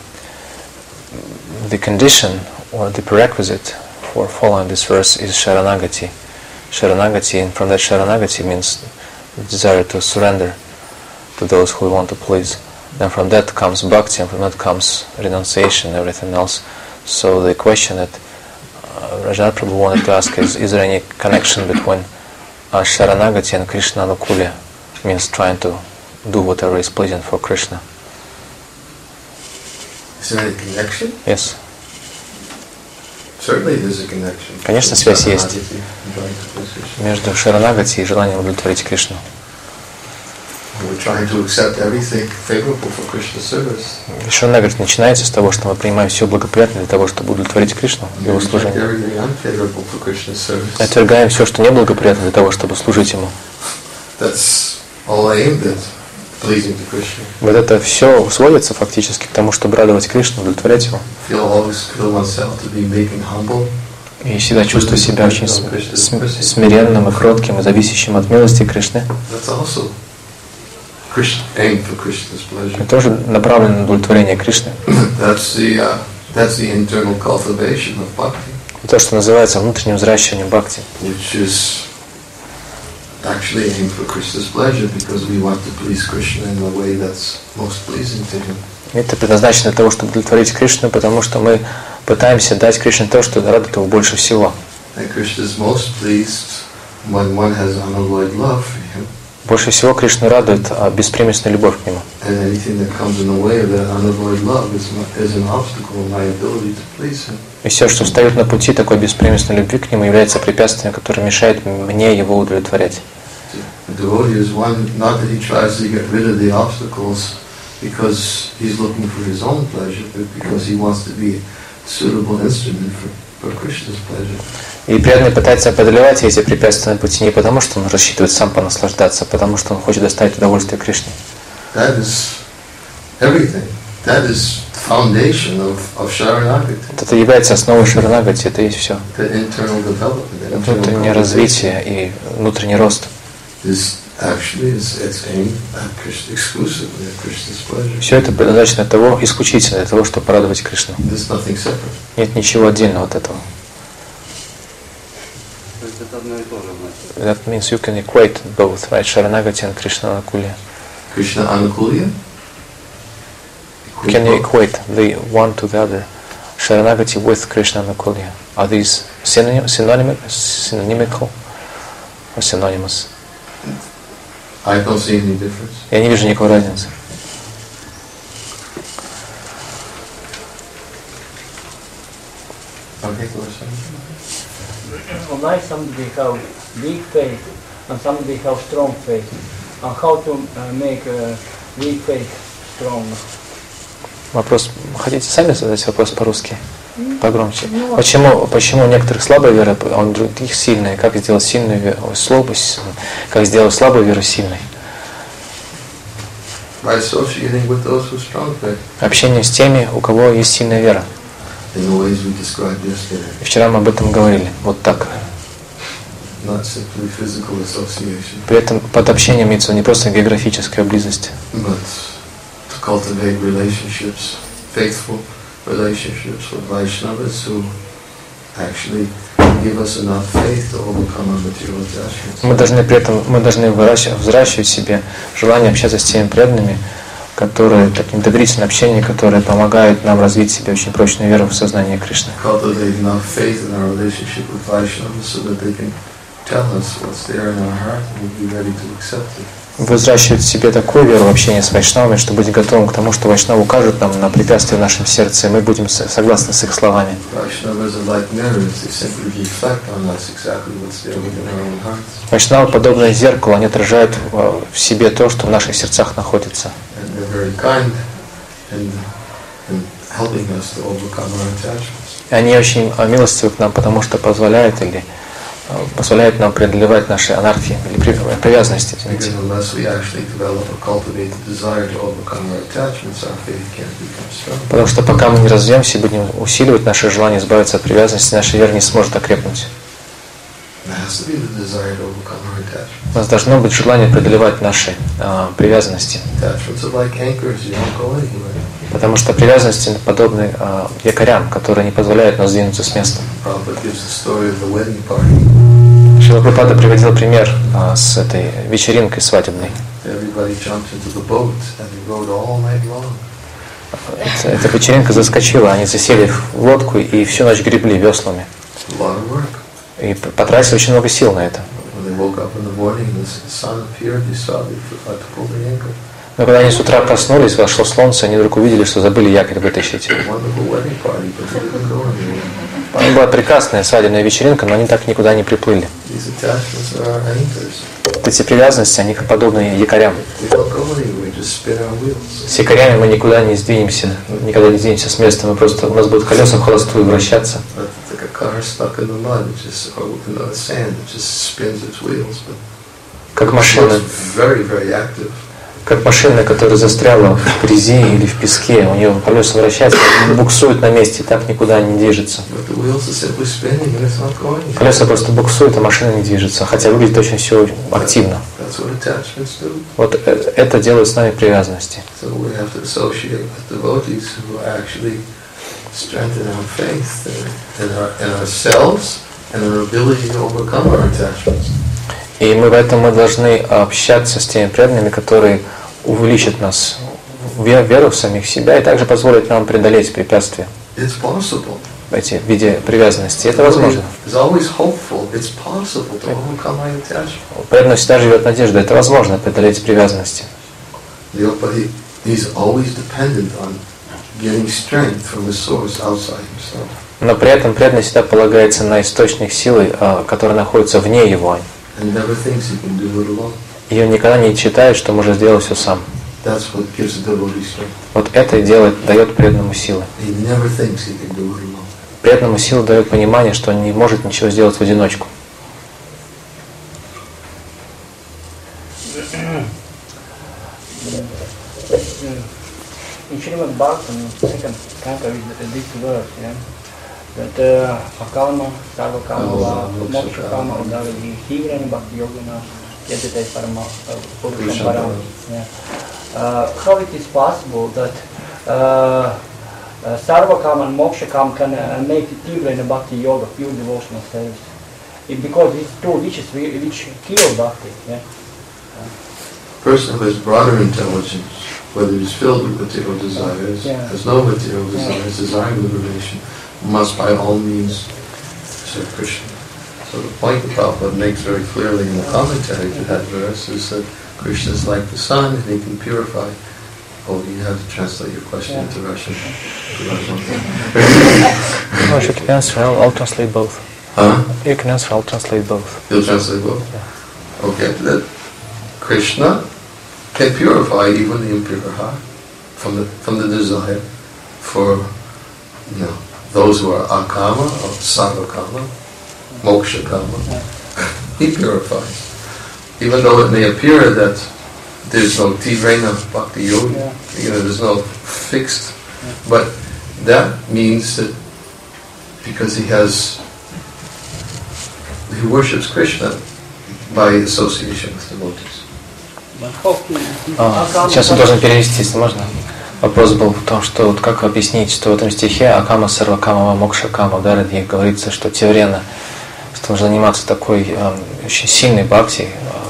condition or the prerequisite for following this verse is Sharanagati. Sharanagati, and from that Sharanagati means the desire to surrender to those who we want to please. Then from that comes bhakti, and from that comes renunciation and everything else. So the question that Rajat Prabhu wanted to ask is there any connection between Sharanagati and Krishna Anukulya, means trying to do whatever is pleasing for Krishna? Is there any connection? Yes. Certainly there's a connection. Конечно, связь есть между Шаранагати и желанием удовлетворить Кришну. We're trying to accept everything favorable for Krishna's service. Шаранагати начинается с того, что мы принимаем все благоприятное для того, чтобы удовлетворить Кришну, его служение. Отвергаем все, что неблагоприятно, для того, чтобы служить ему. That's all aimed at pleasing to Krishna. Вот это все сводится фактически к тому, чтобы радовать Кришну, удовлетворять его. И всегда чувствую себя очень смиренным и кротким и зависящим от милости Кришны. Это тоже направлено на удовлетворение Кришны. Это то, что называется внутренним взращиванием бхакти. actually aim for Krishna's pleasure because we want to please Krishna in the way that's most pleasing to him. Это предназначено для того, чтобы удовлетворить Кришну, потому что мы пытаемся дать Кришне то, что радует его больше всего. And Krishna is most pleased when one has unalloyed love for him. Больше всего Кришну радует беспримесная любовь к нему. And anything that comes in the way of that unalloyed love is an obstacle in my ability to please him. И все, что встает на пути такой беспримесной любви к нему, является препятствием, которое мешает мне его удовлетворять. The devotee is one, not that he tries to get rid of the obstacles because he's looking for his own pleasure, but because he wants to be a suitable instrument for Krishna's pleasure. И преданный пытается преодолевать эти препятствия на пути не потому, что он рассчитывает сам понаслаждаться, а потому что он хочет доставить удовольствие Кришне. That is everything. That is the foundation of Sharanagati. Это является основой Шаранагати, это и есть все. The internal development. Внутреннее развитие и внутренний рост. This actually is its aim at Krishna, exclusively at Krishna's pleasure. Все это предназначено для того, исключительно для того, чтобы порадовать Кришну. There's nothing separate. Нет ничего отдельного от этого. То есть это одно и то же, значит. That means you can equate both, right? Sharanagati and Krishna Anukulya. Krishna Anukulya? Can you equate the one to the other? Sharanagati with Krishna Anukulya. Are these synonymical or synonymous? I don't see any difference. Я не вижу никакой разницы. Okay, Why somebody have weak faith and somebody have strong faith, and how to make weak faith strong? Вопрос. Хотите сами задать вопрос по-русски? Погромче. Почему у некоторых слабая вера, а у других сильная? Как сделать сильную веру слабость? Как сделать слабую веру сильной? By associating with those with strong faith. Общение с теми, у кого есть сильная вера. In the ways we described yesterday. И вчера мы об этом говорили. Вот так. Not simply physical association. При этом под общением имеется не просто географическая близость. But to cultivate relationships, faithful relationships with Vaishnavas who actually give us enough faith to overcome our material attachments. Мы должны взращивать в себе желание общаться с теми преданными, которые таким доверительным общением, которые помогают нам развить в себе очень прочную веру в сознание Кришны. Cultivate enough faith in our relationship with Vaishnavas so that they can tell us what's there in our heart and we'll be ready to accept it. Взращивать в себе такую веру в общение с вайшнавами, чтобы быть готовым к тому, что вайшнавы укажут нам на препятствия в нашем сердце, и мы будем согласны с их словами. Вайшнавы, подобное зеркалу, они отражают в себе то, что в наших сердцах находится. И они очень милостивы к нам, потому что позволяют нам преодолевать наши анархии или привязанности. Потому что пока мы не развьемся и будем усиливать наше желание избавиться от привязанности, наша вера не сможет окрепнуть. У нас должно быть желание преодолевать наши привязанности. Потому что привязанности подобны якорям, которые не позволяют нам сдвинуться с места. Шрила Прабхупада приводил пример с этой вечеринкой свадебной. Эта вечеринка заскочила, они засели в лодку и всю ночь гребли веслами. И потратили очень много сил на это. Но когда они с утра проснулись, вошло солнце, они вдруг увидели, что забыли якорь вытащить. Была прекрасная свадебная вечеринка, но они так никуда не приплыли. Эти привязанности, они подобны якорям. С якорями мы никуда не сдвинемся, никогда не сдвинемся с места. У нас будут колеса в холостую вращаться. Как машина, которая застряла в грязи или в песке, у нее колеса вращаются, буксуют на месте, так никуда не движется. Колеса просто буксуют, а машина не движется, хотя выглядит очень все активно. Вот это делает с нами привязанности. И мы в этом мы должны общаться с теми преданными, которые увеличат нас веру в самих себя и также позволят нам преодолеть препятствия It's possible. в виде привязанности. Это возможно. It's always hopeful. It's possible to overcome my attachment. Преданный всегда живет надеждой. Это возможно преодолеть привязанности. But he's always dependent on getting strength from the source outside himself. Но при этом преданный всегда полагается на источник силы, который находится вне его. And never thinks he can do it alone. И он никогда не считает, что может сделать все сам. That's what gives the devotee strength. Вот это и дает преданному силы. He never thinks he can do it alone. Преданному силу дает понимание, что он не может ничего сделать в одиночку. In Srimad Bhagavatam, second canto, is this verse, yeah, that Akama, Sarvakama, Moksha Kama, Udavadi, Tivrani Bhakti Yogana, Yadite Parama, Purusham Param. How it is possible that Sarvakama and Moksha Kama can make Tivrani Bhakti Yoga, pure devotional service? Because it's two wishes which kill Bhakti. Yeah? Person who has broader intelligence, whether he's filled with material desires, has no material desires, desiring liberation, must by all means serve Krishna. So the point the Prabhupada makes very clearly in the commentary to that verse is that Krishna is like the sun and he can purify. Oh, you have to translate your question into Russian. No, you can answer. I'll translate both. Huh? You can answer. I'll translate both. You'll translate both? Yeah. Okay. That Krishna can purify even the impure heart from the desire for those who are akama or sarvakama, moksha kama. He purifies. Even though it may appear that there's no tivrena bhakti yoga, there's no fixed, but that means that because he worships Krishna by association with devotees. Сейчас он должен перевести, если можно. Вопрос был в том, что вот как объяснить, что в этом стихе Акама Сарвакама Мокша Кама Даради говорится, что Тиврена, что нужно заниматься такой очень сильной бхакти,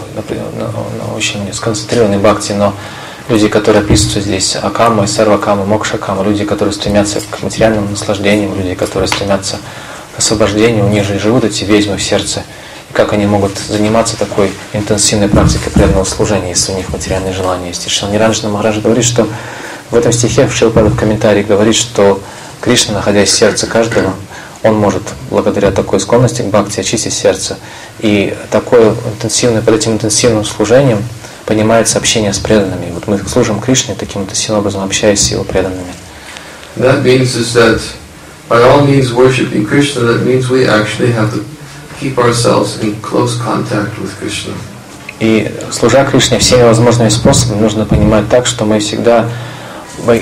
очень сконцентрированной бхакти, но люди, которые описываются здесь, Акама и Сарвакама, Мокша Кама, люди, которые стремятся к материальным наслаждениям, люди, которые стремятся к освобождению, у них же живут эти ведьмы в сердце. Как они могут заниматься такой интенсивной практикой преданного служения, если у них материальные желания есть. И Шрила Ниранджана Махараджа говорит, что в этом стихе, в Шрилпада в комментарии говорит, что Кришна, находясь в сердце каждого, он может, благодаря такой склонности к бхакти, очистить сердце. И такое интенсивное, под этим интенсивным служением понимается общение с преданными. Вот мы служим Кришне таким интенсивным образом, общаясь с его преданными. That means is that by all means worshiping Krishna, that means we actually have to keep ourselves in close contact with Krishna. И служа Кришне всеми возможными способами, нужно понимать так, что мы всегда By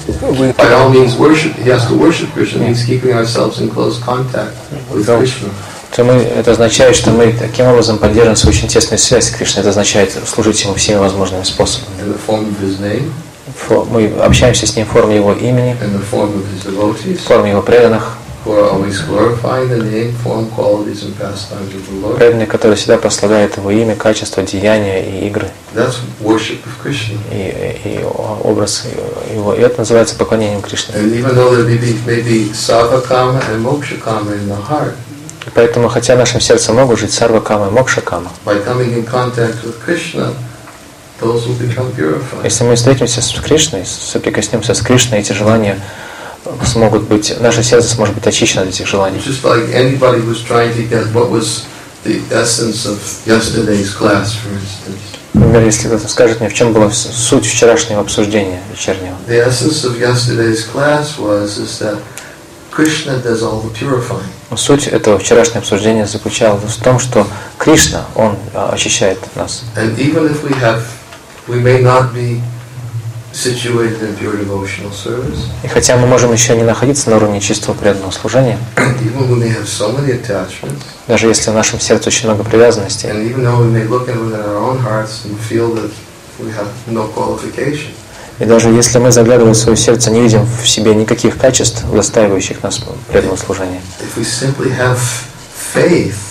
all means worship. He has to worship Krishna. Means keeping ourselves in close contact with Krishna. Это означает, что мы таким образом поддерживаем свою очень тесную связь с Кришной. Это означает служить ему всеми возможными способами. In the form of his name. Мы общаемся с ним в форме его имени, In the form of his devotees. в форме его преданных. Who are always glorifying the name, form, qualities, and pastimes of the Lord. Преданные, которые всегда прославляют его имя, качество, деяния и игры. That's worship of Krishna. И образ его. И это называется поклонением Кришне. And even though there may be Sarvakama and Mokshakama in the heart. Поэтому, хотя в нашем сердце могут жить Сарвакама и Мокшакама, by coming in contact with Krishna, those will become purified. Если мы встретимся с Кришной, соприкоснемся с Кришной, эти желания смогут быть, наше сердце сможет быть очищено от этих желаний. Just like anybody was trying to get what was the essence of yesterday's class, for instance. Например, если кто-то скажет мне, в чем была суть вчерашнего обсуждения вечернего. The essence of yesterday's class was that Krishna does all the purifying. Суть этого вчерашнего обсуждения заключалась в том, что Кришна, он очищает нас. And even if we may not be situated in pure devotional service. И хотя мы можем еще не находиться на уровне чистого преданного служения, even we may have so many attachments, даже если в нашем сердце очень много привязанностей, and even though we may look within our own hearts and feel that we have no qualification, и даже если мы, заглядывая в свое сердце, не видим в себе никаких качеств, удостаивающих нас преданного служения, if we simply have faith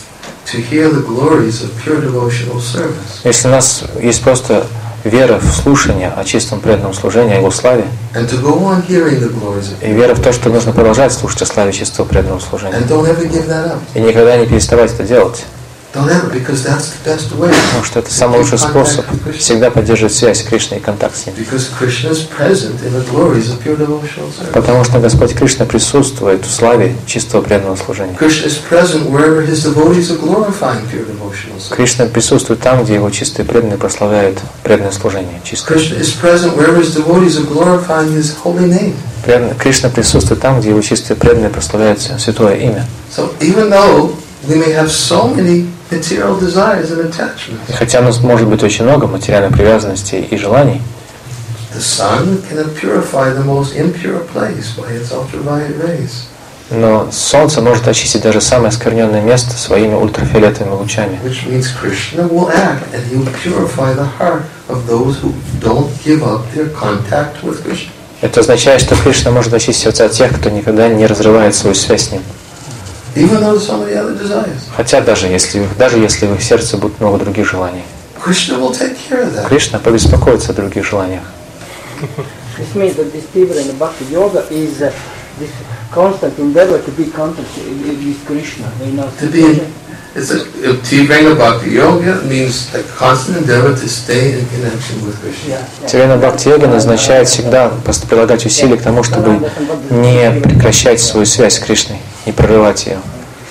to hear the glories of pure devotional service. Если у нас есть просто вера в слушание о чистом преданном служении, о Его славе, And to go on hearing the glories of и вера в то, что нужно продолжать слушать о славе чистого преданного служения, and don't ever give that up. и никогда не переставать это делать, Don't ever, because that's the best way. потому что это самый лучший способ всегда поддерживать связь с Кришной и контакт с Ним. Because Krishna is present in the glories of pure devotional service. Потому что Господь Кришна присутствует в славе чистого преданного служения. Krishna is present wherever his devotees are glorifying pure devotional service. Кришна присутствует там, где Его чистые преданные прославляют преданное служение. Чистое. Krishna is present wherever his devotees are glorifying his holy name. Кришна присутствует там, где Его чистые преданные прославляют святое имя. So even though we may have so many material desires and attachments, И хотя у нас может быть очень много материальных привязанностей и желаний, the sun can purify the most impure place by its ultraviolet rays, но Солнце может очистить даже самое оскверненное место своими ультрафиолетовыми лучами. which means Krishna will act and he will purify the heart of those who don't give up their contact with Krishna. Это означает, что Кришна может очистить сердца тех, кто никогда не разрывает свою связь с Ним. Even though there's so many other desires, Хотя даже если в их сердце будет много других желаний, Krishna will take care of that. Кришна побеспокоится о других желаниях. This means that this Tivra in the Bhakti Yoga is this constant endeavor to be contact with Krishna. You know, To be, it's a Tivra Bhakti Yoga means a constant endeavor to stay in connection with Krishna. Тирена Бхакти-йога означает всегда прилагать усилия к тому, чтобы не прекращать свою связь с Кришной, не прерывать ее.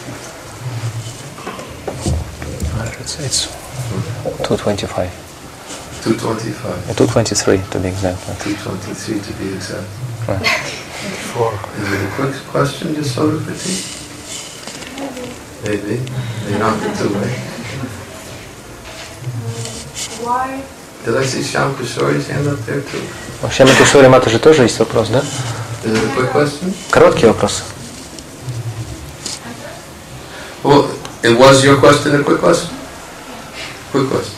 It's 2:25. 225. 2:23 to be exact. 223 to be exact. Right. 4. Is it a quick question, just sort of critique? Maybe. Maybe not the two, right? Why? Did I see Shyam Kishori's hand up there too? У Шьямы Кишори Матаджи тоже есть вопрос, да? Is it a quick question? Короткий вопрос. Well, it was your question a quick question? Quick question.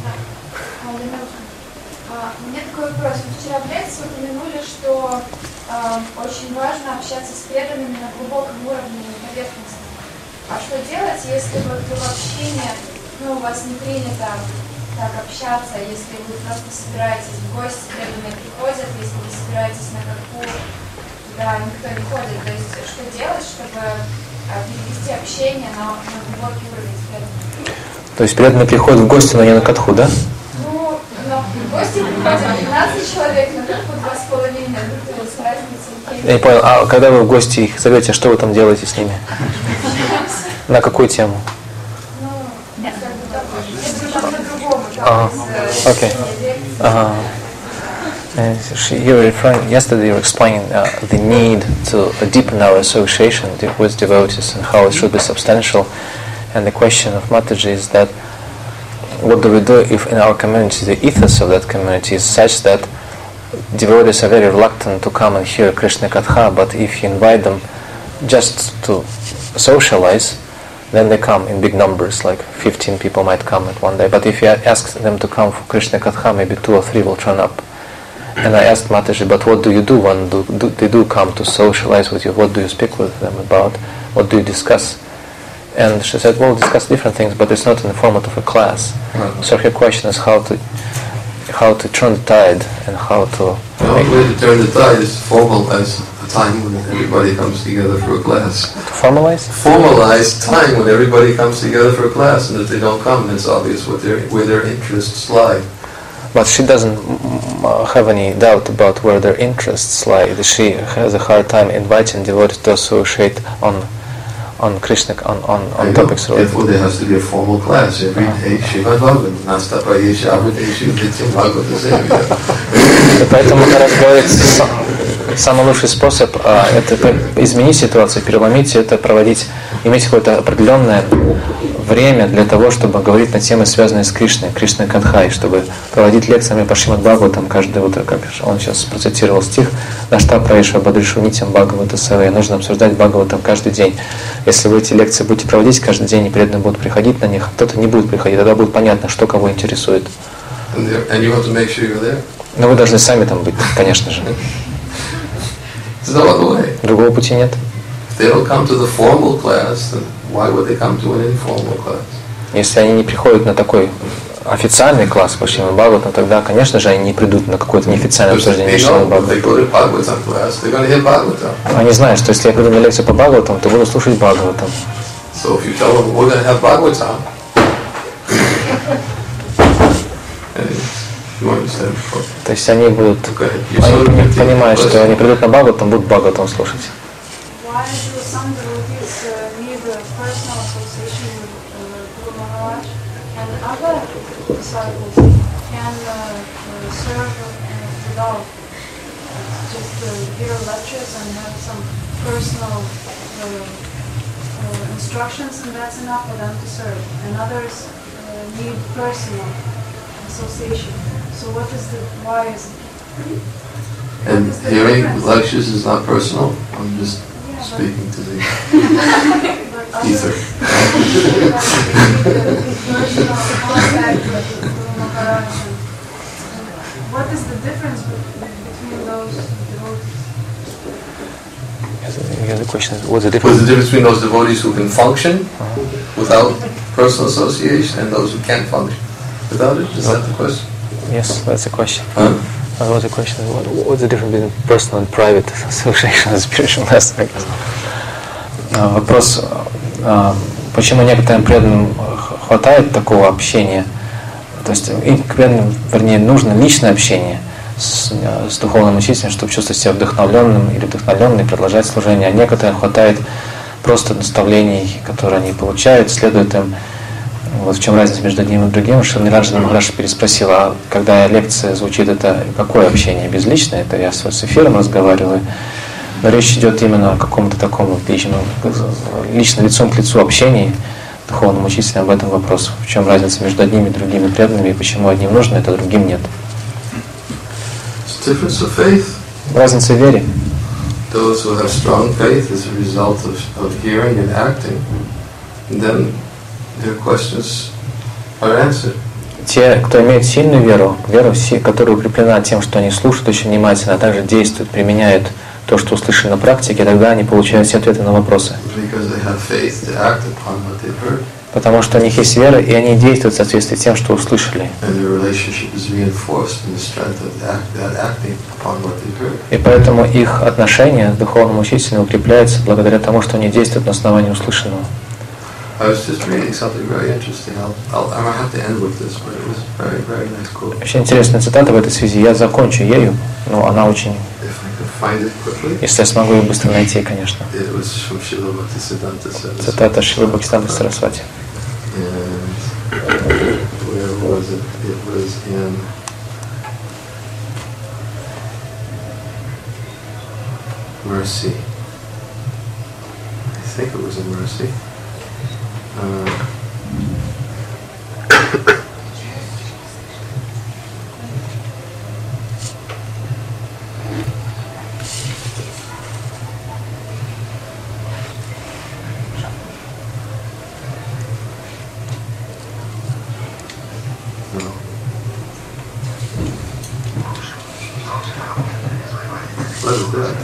У меня такой вопрос. Мы вчера в лекции упомянули, что очень важно общаться с преданными на глубоком уровне, не поверхностно. А что делать, если вот в общении, у вас не принято так общаться, если вы просто собираетесь в гости, преданные приходят, если вы собираетесь на катку, туда никто не ходит. То есть что делать, чтобы перевести общение на глубокий уровень с преданными? То есть преданные приходят в гости, но не на катху, да? Ну, в гости приходят 12 человек, на катку 2,5, то есть разница. Я не понял, а когда вы в гости их зовете, что вы там делаете с ними? На какую тему? Okay. Yesterday you were explaining the need to deepen our association with devotees and how it should be substantial. And the question of Mataji is that what do we do if in our community the ethos of that community is such that devotees are very reluctant to come and hear Krishna Katha, but if you invite them just to socialize, then they come in big numbers, like 15 people might come at one day. But if you ask them to come for Krishna Katha, maybe 2 or 3 will turn up. And I asked Mataji, but what do you do when they do come to socialize with you? What do you speak with them about? What do you discuss? And she said, well, discuss different things, but it's not in the format of a class. Mm-hmm. So her question is how to turn the tide and how to... The only way to turn the tide is to formalize a time when everybody comes together for a class. To formalize? Formalize time when everybody comes together for a class, and if they don't come, it's obvious where their interests lie. But she doesn't have any doubt about where their interests lie. She has a hard time inviting devotees to associate on Krishna, on topics related. Therefore, there has to be a formal class every day. Shiva Bhagavan, Nasta Prayesha Avadeshu Nityam Bhagavata Sevya. Поэтому, когда раз говорит, самый лучший способ это изменить ситуацию, переломить, это проводить, иметь какое-то определенное время для того, чтобы говорить на темы, связанные с Кришной, Кришной Катхой, чтобы проводить лекциями по Шримад Бхагаватам каждое утро, как он сейчас процитировал стих, «Нашта праиша бадришу нитям Бхагавата савэ». Нужно обсуждать Бхагаватам каждый день. Если вы эти лекции будете проводить каждый день, и преданные будут приходить на них, а кто-то не будет приходить, тогда будет понятно, что кого интересует. Но вы должны сами там быть, конечно же. Другого пути нет. they don't come to the formal class, then why would they come to an informal class? Если они не приходят на такой официальный класс по Шримад Бхагаватам, тогда, конечно же, они не придут на какое-то неофициальное обсуждение Шримад Бхагаватам. Они знают, что если я приду на лекцию по Бхагаватам, то буду слушать Бхагаватам. So if you tell them we're going to have Bhagavatam, то есть они будут, они понимают, что они придут на Бхагаватам, будут Бхагаватам слушать. Why do some devotees need a personal association with Guru Maharaj, and other disciples can serve without just hear lectures and have some personal instructions, and that's enough for them to serve, and others need personal association. So what is why is it? And hearing lectures is not personal. I'm just speaking to the ether. Personal contact with Guru Maharaj. What is the difference between those devotees? The question is, what's the difference between those devotees who can function without personal association and those who can't function without it? Is that the question? Yes, that's the question. Huh? What's the question? What's the difference between personal and private association and spiritual aspect? Вопрос, почему некоторым преданным хватает такого общения, то есть им, вернее, нужно личное общение с духовным учителем, чтобы чувствовать себя вдохновленным или вдохновленным и продолжать служение, а некоторым хватает просто наставлений, которые они получают, следуют им. Вот в чем разница между одним и другим. Шримад Махарадж переспросил, а когда лекция звучит, это какое общение? Безличное? Это я с эфиром разговариваю. Но речь идет именно о каком-то таком лично лицом к лицу общении духовным учителем об этом вопрос. В чем разница между одними и другими преданными, и почему одним нужно, это другим нет. Разница в вере. Those who have strong faith as a result of hearing and acting, and then their questions are answered. Те, кто имеет сильную веру, которая укреплена тем, что они слушают очень внимательно, а также действуют, применяют то, что услышали на практике, тогда они получают все ответы на вопросы. Потому что у них есть вера, и они действуют в соответствии с тем, что услышали. И поэтому их отношения с духовным учителем укрепляются благодаря тому, что они действуют на основании услышанного. Очень интересная цитата в этой связи. Я закончу ею, но она очень... Если я смогу ее быстро найти, конечно. Цитата Шрилы Бхактисиддханта Сарасвати. Mercy. I think it was in Mercy. What is that?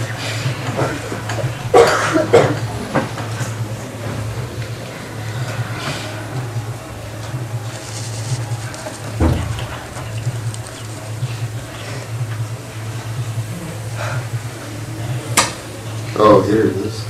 Oh, here it is.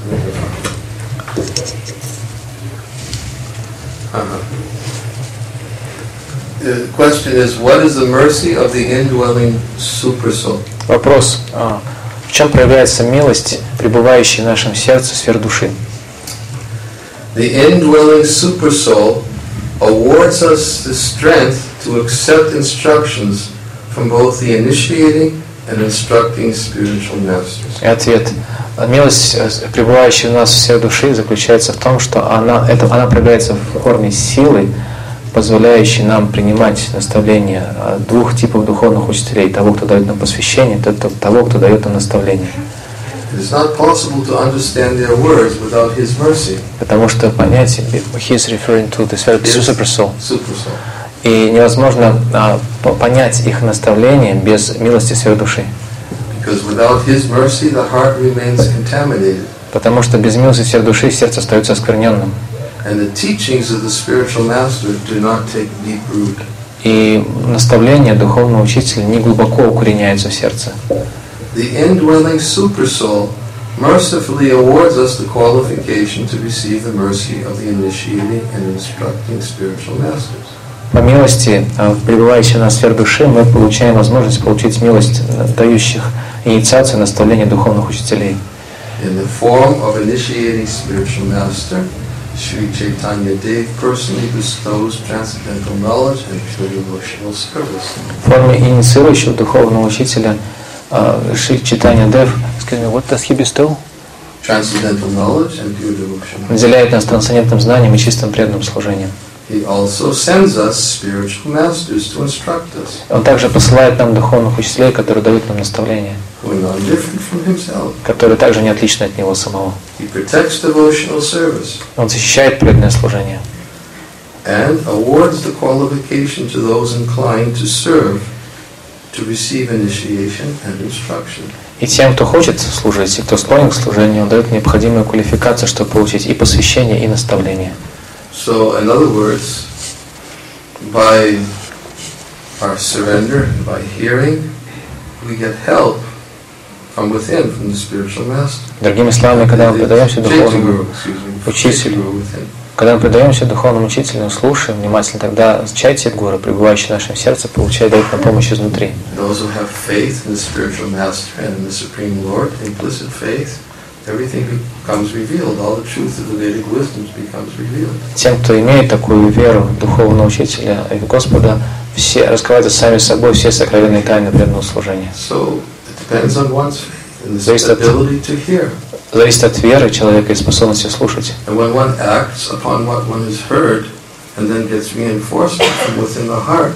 The question is, what is the mercy of the indwelling supersoul? Вопрос, в чем проявляется милость, пребывающая в нашем сердце сфер души? The indwelling supersoul awards us the strength to accept instructions from both the initiating and instructing spiritual masters. И ответ. Милость, пребывающая в нас в сфере души, заключается в том, что она проявляется в форме силы, позволяющей нам принимать наставления двух типов духовных учителей: того, кто дает нам посвящение, и того, кто дает нам наставления. Потому что понять, he is referring to the super soul. И невозможно понять их наставления без милости сфер души. Потому что без милости всех души сердце остается оскверненным. And the teachings of the spiritual master do not take deep root. И наставления духовного учителя не глубоко укореняются в сердце. The indwelling supersoul mercifully awards us the qualification to receive the mercy of the initiating and instructing spiritual masters. По милости, пребывающей на сфер души, мы получаем возможность получить милость дающих инициацию наставления духовных учителей. In the form of initiating spiritual master, Sri Chaitanya Dev personally bestows transcendental knowledge and pure devotional service. В форме инициирующего духовного учителя Шри Чайтанья Дев, скажи, what does he bestow? Transcendental knowledge and pure devotional. Наделяет нас трансцендентным знанием и чистым преданным служением. He also sends us spiritual masters to instruct us. Он также посылает нам духовных учителей, которые дают нам наставления, Who are not different from himself. которые также не отличны от него самого. He protects devotional service Он защищает преданное служение and awards the qualification to those inclined to serve to receive initiation and instruction. и тем, кто хочет служить, и кто склонен к служению, он дает необходимую квалификацию, чтобы получить и посвящение, и наставление. So, in other words, by our surrender, by hearing, we get help from within, from the spiritual master. Другими словами, когда мы предаемся духовному Chaitanya учителю, Guru within. когда мы предаемся духовному учителю, слушаем внимательно, тогда Чайтанья Гуру, пребывающий в нашем сердце, получает дает нам помощь изнутри. Those who have faith in the spiritual master and in the Supreme Lord, implicit faith, everything becomes revealed. All the truth of the Vedic wisdom becomes revealed. Тем, кто имеет такую веру в духовного учителя и в Господа, все раскрываются сами собой все сокровенные тайны преданного служения. So it depends on one's faith and the Зависит от- ability to hear. Зависит от веры человека и способности слушать. And when one acts upon what one has heard and then gets reinforcement from within the heart,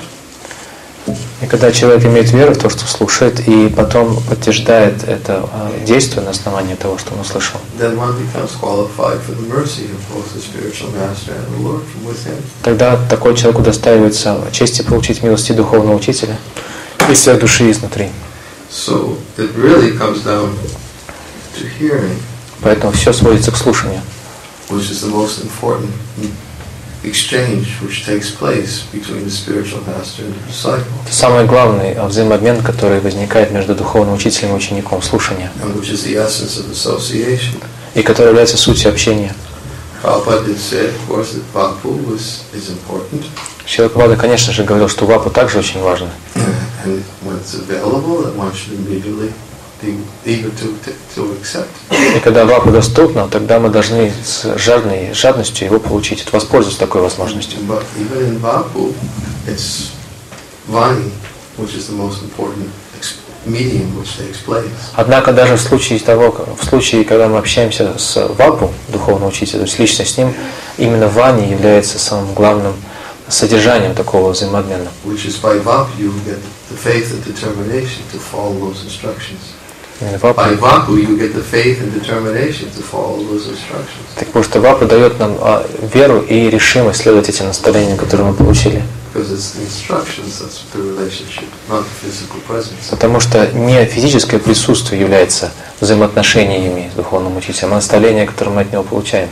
И когда человек имеет веру в то, что слушает, и потом подтверждает это действие на основании того, что он услышал, then one becomes qualified for the mercy of both the spiritual master and the Lord from within. тогда такой человеку достаивается чести получить милости духовного учителя и всех души изнутри. So it really comes down to hearing, Поэтому все сводится к слушанию, which is the most important exchange which takes place between the spiritual master and the disciple, это самый главный взаимообмен, который возникает между духовным учителем и учеником, слушание, and which is the essence of association. и который является сутью общения. Prabhupada did say, of course, that Vapu is important, Шрила Прабхупада, конечно же, говорил, что вапу также очень важно. and when it's available, that one should immediately be eager to accept. И когда вапу доступно, тогда мы должны с жадностью его получить, воспользоваться такой возможностью. But even in Vapu, it's Vani, which is the most important medium which takes place. Однако даже в случае, когда мы общаемся с вапу, духовным учителем, то есть лично с ним, именно вани является самым главным содержанием такого взаимообмена. Which is by Vapu you get the faith and determination to follow those instructions. Именно вапу, By Vapu you get the faith and determination to follow those instructions. так потому что вапу дает нам веру и решимость следовать этим наставлениям, которые мы получили. Because it's the instructions that's the relationship, not the physical presence. Потому что не физическое присутствие является взаимоотношениями с духовным учителем, а наставления, которые мы от него получаем.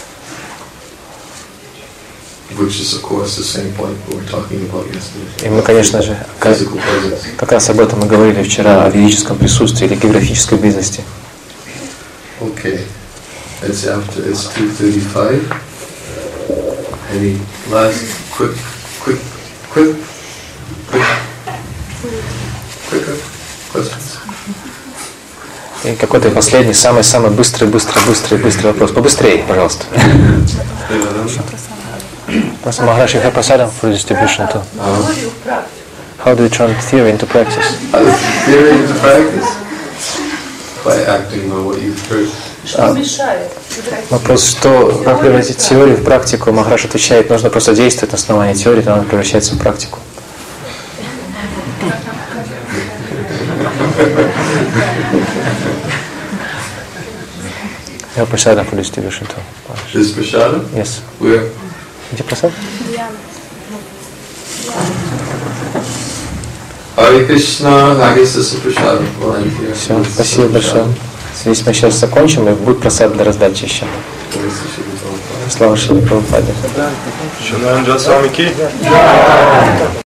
Which is, of course, the same point we were talking about yesterday. И мы, конечно же, Physical presence. как раз об этом мы говорили вчера, о физическом присутствии или географической близости. Okay. It's 2:35. Any last quicker questions? И какой-то последний, самый быстрый вопрос. Побыстрее, пожалуйста. Maharaj, you have prasadam for distribution too. How do you turn theory into practice? Theory into practice? By acting on what you've heard. Что мешает? Вопрос, как превратить теорию в практику? Махарадж отвечает, нужно просто действовать на основании теории, тогда она превращается в практику. You have prasadam for distribution too. Is prasadam? Yes. Where? Где прасад? Hare Krishna, Hare Krishna prasadam. Well, I'm here. Все, спасибо большое. Здесь мы сейчас закончим, и будет просад для раздачи еще. Слава Шриле Прабхупаде.